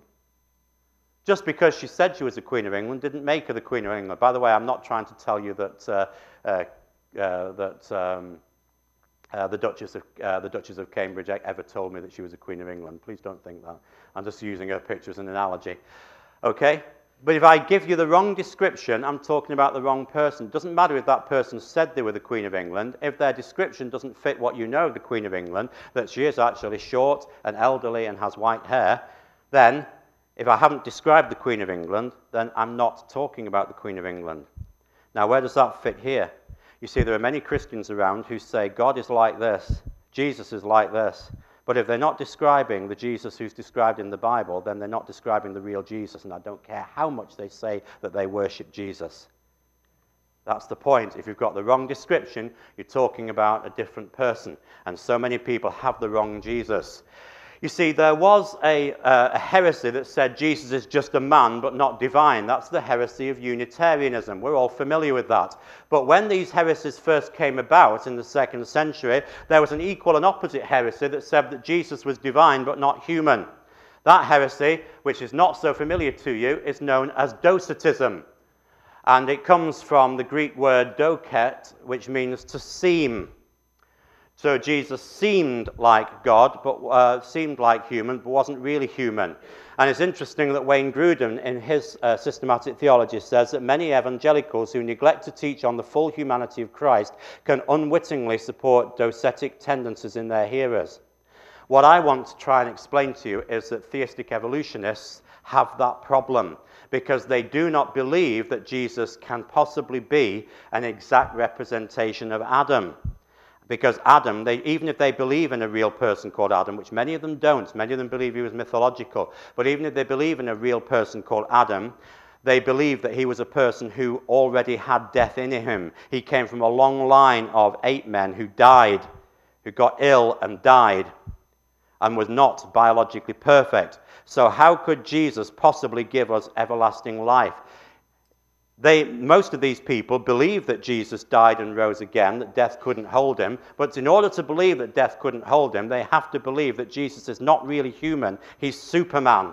Just because she said she was the Queen of England didn't make her the Queen of England. By the way, I'm not trying to tell you that uh, uh, uh, that um, uh, the Duchess of uh, the Duchess of Cambridge ever told me that she was the Queen of England. Please don't think that. I'm just using her picture as an analogy. Okay? But if I give you the wrong description, I'm talking about the wrong person. It doesn't matter if that person said they were the Queen of England. If their description doesn't fit what you know of the Queen of England, that she is actually short and elderly and has white hair, then if I haven't described the Queen of England, then I'm not talking about the Queen of England. Now, where does that fit here? You see, there are many Christians around who say God is like this, Jesus is like this. But if they're not describing the Jesus who's described in the Bible, then they're not describing the real Jesus, and I don't care how much they say that they worship Jesus. That's the point. If you've got the wrong description, you're talking about a different person. And so many people have the wrong Jesus. You see, there was a, uh, a heresy that said Jesus is just a man but not divine. That's the heresy of Unitarianism. We're all familiar with that. But when these heresies first came about in the second century, there was an equal and opposite heresy that said that Jesus was divine but not human. That heresy, which is not so familiar to you, is known as Docetism. And it comes from the Greek word doket, which means to seem. So Jesus seemed like God, but uh, seemed like human, but wasn't really human. And it's interesting that Wayne Grudem, in his uh, systematic theology, says that many evangelicals who neglect to teach on the full humanity of Christ can unwittingly support docetic tendencies in their hearers. What I want to try and explain to you is that theistic evolutionists have that problem, because they do not believe that Jesus can possibly be an exact representation of Adam. Because Adam, they, even if they believe in a real person called Adam, which many of them don't, many of them believe he was mythological, but even if they believe in a real person called Adam, They believed that he was a person who already had death in him. He came from a long line of eight men who died, who got ill and died, and was not biologically perfect. So how could Jesus possibly give us everlasting life? They, most of these people believed that Jesus died and rose again, that death couldn't hold him. But in order to believe that death couldn't hold him, they have to believe that Jesus is not really human. He's Superman.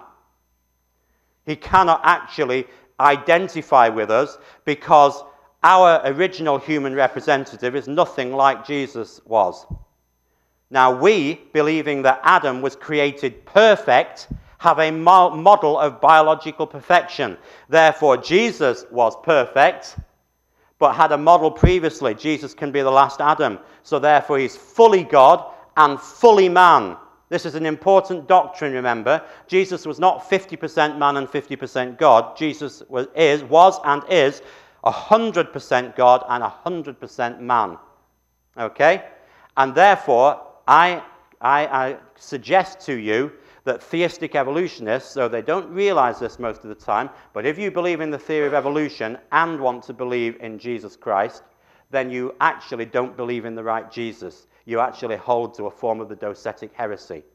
He cannot actually identify with us because our original human representative is nothing like Jesus was. Now we, believing that Adam was created perfect, have a model of biological perfection. Therefore, Jesus was perfect, but had a model previously. Jesus can be the last Adam. So therefore, he's fully God and fully man. This is an important doctrine, remember. Jesus was not fifty percent man and fifty percent God. Jesus was, is, was and is one hundred percent God and one hundred percent man. Okay? And therefore, I, I, I suggest to you that theistic evolutionists, though they don't realize this most of the time, but if you believe in the theory of evolution and want to believe in Jesus Christ, then you actually don't believe in the right Jesus. You actually hold to a form of the docetic heresy.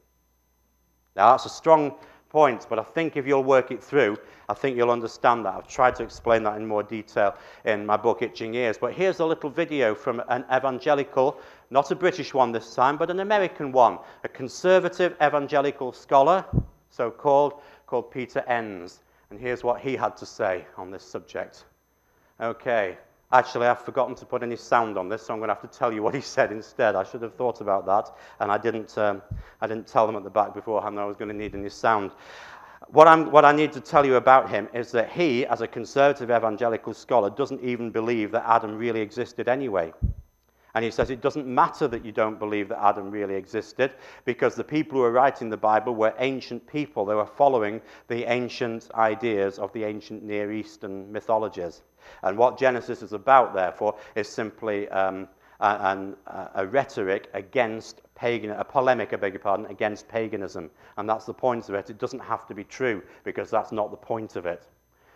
Now, that's a strong point, but I think if you'll work it through, I think you'll understand that. I've tried to explain that in more detail in my book, Itching Ears. But here's a little video from an evangelical, not a British one this time, but an American one, a conservative evangelical scholar, so-called, called Peter Enns. And here's what he had to say on this subject. Okay. Actually, I've forgotten to put any sound on this, so I'm going to have to tell you what he said instead. I should have thought about that, and I didn't, um, I didn't tell them at the back beforehand that I was going to need any sound. What, I'm, what I need to tell you about him is that he, as a conservative evangelical scholar, doesn't even believe that Adam really existed anyway. And he says it doesn't matter that you don't believe that Adam really existed, because the people who were writing the Bible were ancient people. They were following the ancient ideas of the ancient Near Eastern mythologies. And what Genesis is about, therefore, is simply um, a, a, a rhetoric against pagan, a polemic, I beg your pardon, against paganism. And that's the point of it. It doesn't have to be true, because that's not the point of it.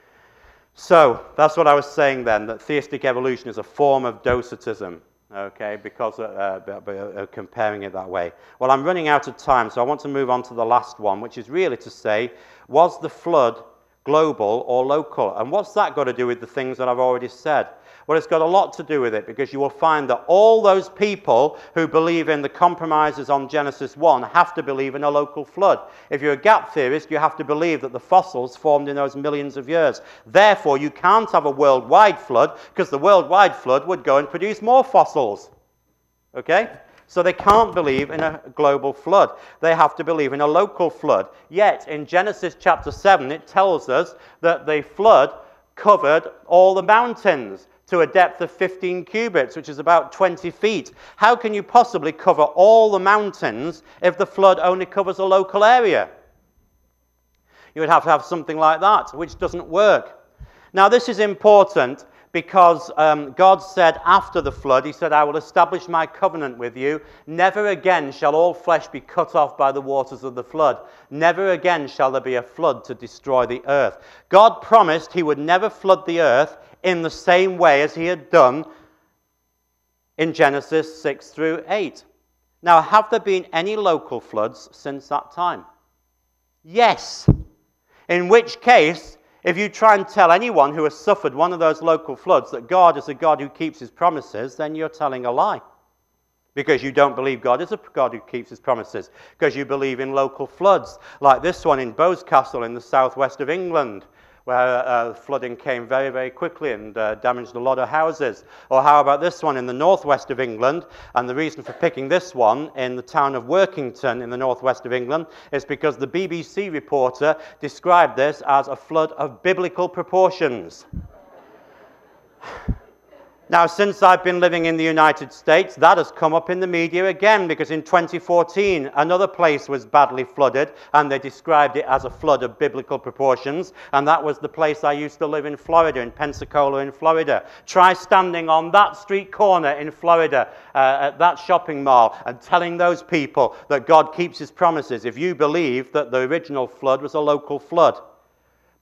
So, that's what I was saying then, that theistic evolution is a form of docetism. Okay, because uh, uh, uh, comparing it that way. Well, I'm running out of time, so I want to move on to the last one, which is really to say, was the flood global or local? And what's that got to do with the things that I've already said? Well, it's got a lot to do with it, because you will find that all those people who believe in the compromises on Genesis one have to believe in a local flood. If you're a gap theorist, you have to believe that the fossils formed in those millions of years. Therefore, you can't have a worldwide flood, because the worldwide flood would go and produce more fossils. Okay? So they can't believe in a global flood. They have to believe in a local flood. Yet, in Genesis chapter seven, it tells us that the flood covered all the mountains to a depth of fifteen cubits, which is about twenty feet. How can you possibly cover all the mountains if the flood only covers a local area? You would have to have something like that, which doesn't work. Now, this is important because um, God said after the flood, he said, I will establish my covenant with you. Never again shall all flesh be cut off by the waters of the flood. Never again shall there be a flood to destroy the earth. God promised he would never flood the earth in the same way as he had done in Genesis six through eight. Now, have there been any local floods since that time? Yes. In which case, if you try and tell anyone who has suffered one of those local floods that God is a God who keeps his promises, then you're telling a lie. Because you don't believe God is a God who keeps his promises. Because you believe in local floods, like this one in Boscastle in the southwest of England, where uh, flooding came very, very quickly and uh, damaged a lot of houses. Or how about this one in the northwest of England? And the reason for picking this one in the town of Workington in the northwest of England is because the B B C reporter described this as a flood of biblical proportions. Now, since I've been living in the United States, that has come up in the media again, because in twenty fourteen, another place was badly flooded, and they described it as a flood of biblical proportions, and that was the place I used to live in Florida, in Pensacola in Florida. Try standing on that street corner in Florida, uh, at that shopping mall, and telling those people that God keeps his promises if you believe that the original flood was a local flood.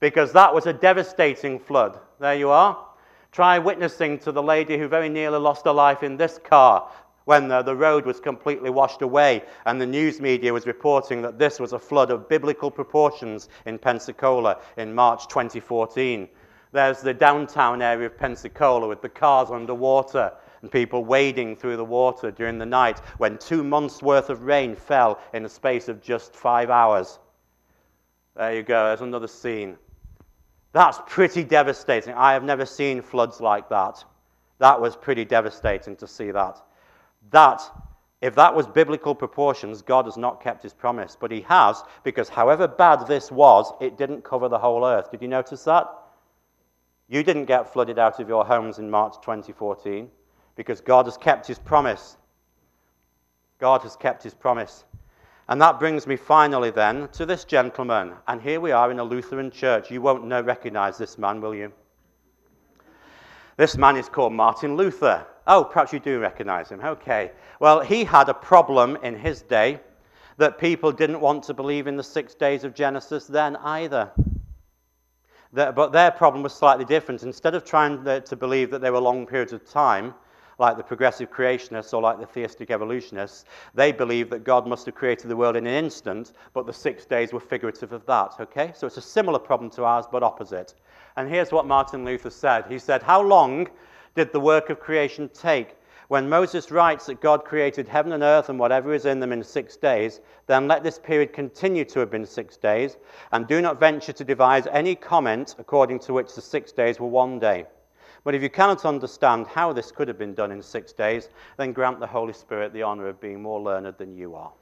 because that was a devastating flood. There you are. Try witnessing to the lady who very nearly lost her life in this car when the, the road was completely washed away, and the news media was reporting that this was a flood of biblical proportions in Pensacola in March twenty fourteen. There's the downtown area of Pensacola with the cars underwater and people wading through the water during the night when two months' worth of rain fell in a space of just five hours. There you go, there's another scene. That's pretty devastating. I have never seen floods like that. That was pretty devastating to see that. That, if that was biblical proportions, God has not kept his promise. But he has, because however bad this was, it didn't cover the whole earth. Did you notice that? You didn't get flooded out of your homes in March twenty fourteen, because God has kept his promise. God has kept his promise. And that brings me finally then to this gentleman. And here we are in a Lutheran church. You won't know, recognize this man, will you? This man is called Martin Luther. Oh, perhaps you do recognize him. Okay. Well, he had a problem in his day that people didn't want to believe in the six days of Genesis then either. But their problem was slightly different. Instead of trying to believe that they were long periods of time, like the progressive creationists or like the theistic evolutionists, they believed that God must have created the world in an instant, but the six days were figurative of that, okay? So it's a similar problem to ours, but opposite. And here's what Martin Luther said. He said, how long did the work of creation take? When Moses writes that God created heaven and earth and whatever is in them in six days, then let this period continue to have been six days, and do not venture to devise any comment according to which the six days were one day. But if you cannot understand how this could have been done in six days, then grant the Holy Spirit the honor of being more learned than you are.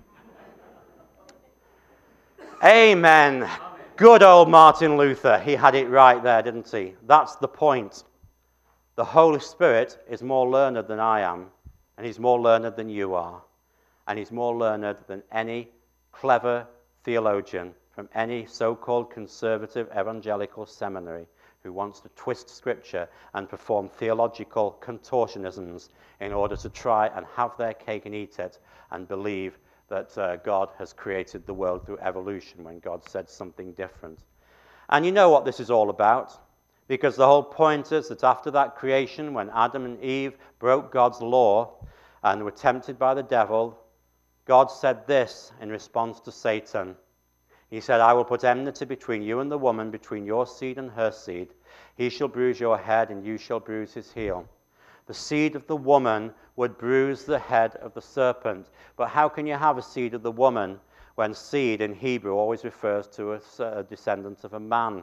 Amen. Amen. Good old Martin Luther. He had it right there, didn't he? That's the point. The Holy Spirit is more learned than I am, and he's more learned than you are, and he's more learned than any clever theologian from any so-called conservative evangelical seminary who wants to twist Scripture and perform theological contortionisms in order to try and have their cake and eat it and believe that uh, God has created the world through evolution when God said something different. And you know what this is all about, because the whole point is that after that creation, when Adam and Eve broke God's law and were tempted by the devil, God said this in response to Satan. He said, I will put enmity between you and the woman, between your seed and her seed. He shall bruise your head, and you shall bruise his heel. The seed of the woman would bruise the head of the serpent. But how can you have a seed of the woman when seed in Hebrew always refers to a, a descendant of a man?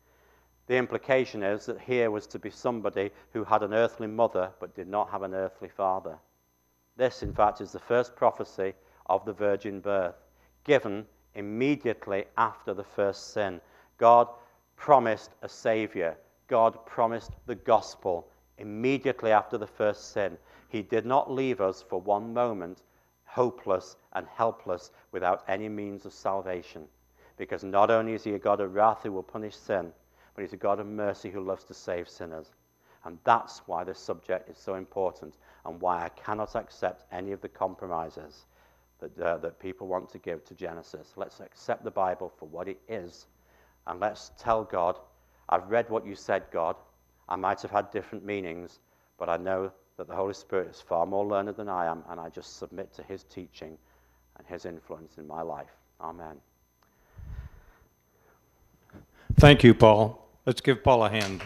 The implication is that here was to be somebody who had an earthly mother but did not have an earthly father. This, in fact, is the first prophecy of the virgin birth, given immediately after the first sin. God promised a Savior. God promised the gospel immediately after the first sin. He did not leave us for one moment hopeless and helpless without any means of salvation. Because not only is he a God of wrath who will punish sin, but he's a God of mercy who loves to save sinners. And that's why this subject is so important, and why I cannot accept any of the compromises that, uh, that people want to give to Genesis. Let's accept the Bible for what it is, and let's tell God, I've read what you said, God. I might have had different meanings, but I know that the Holy Spirit is far more learned than I am, and I just submit to his teaching and his influence in my life. Amen. Thank you, Paul. Let's give Paul a hand.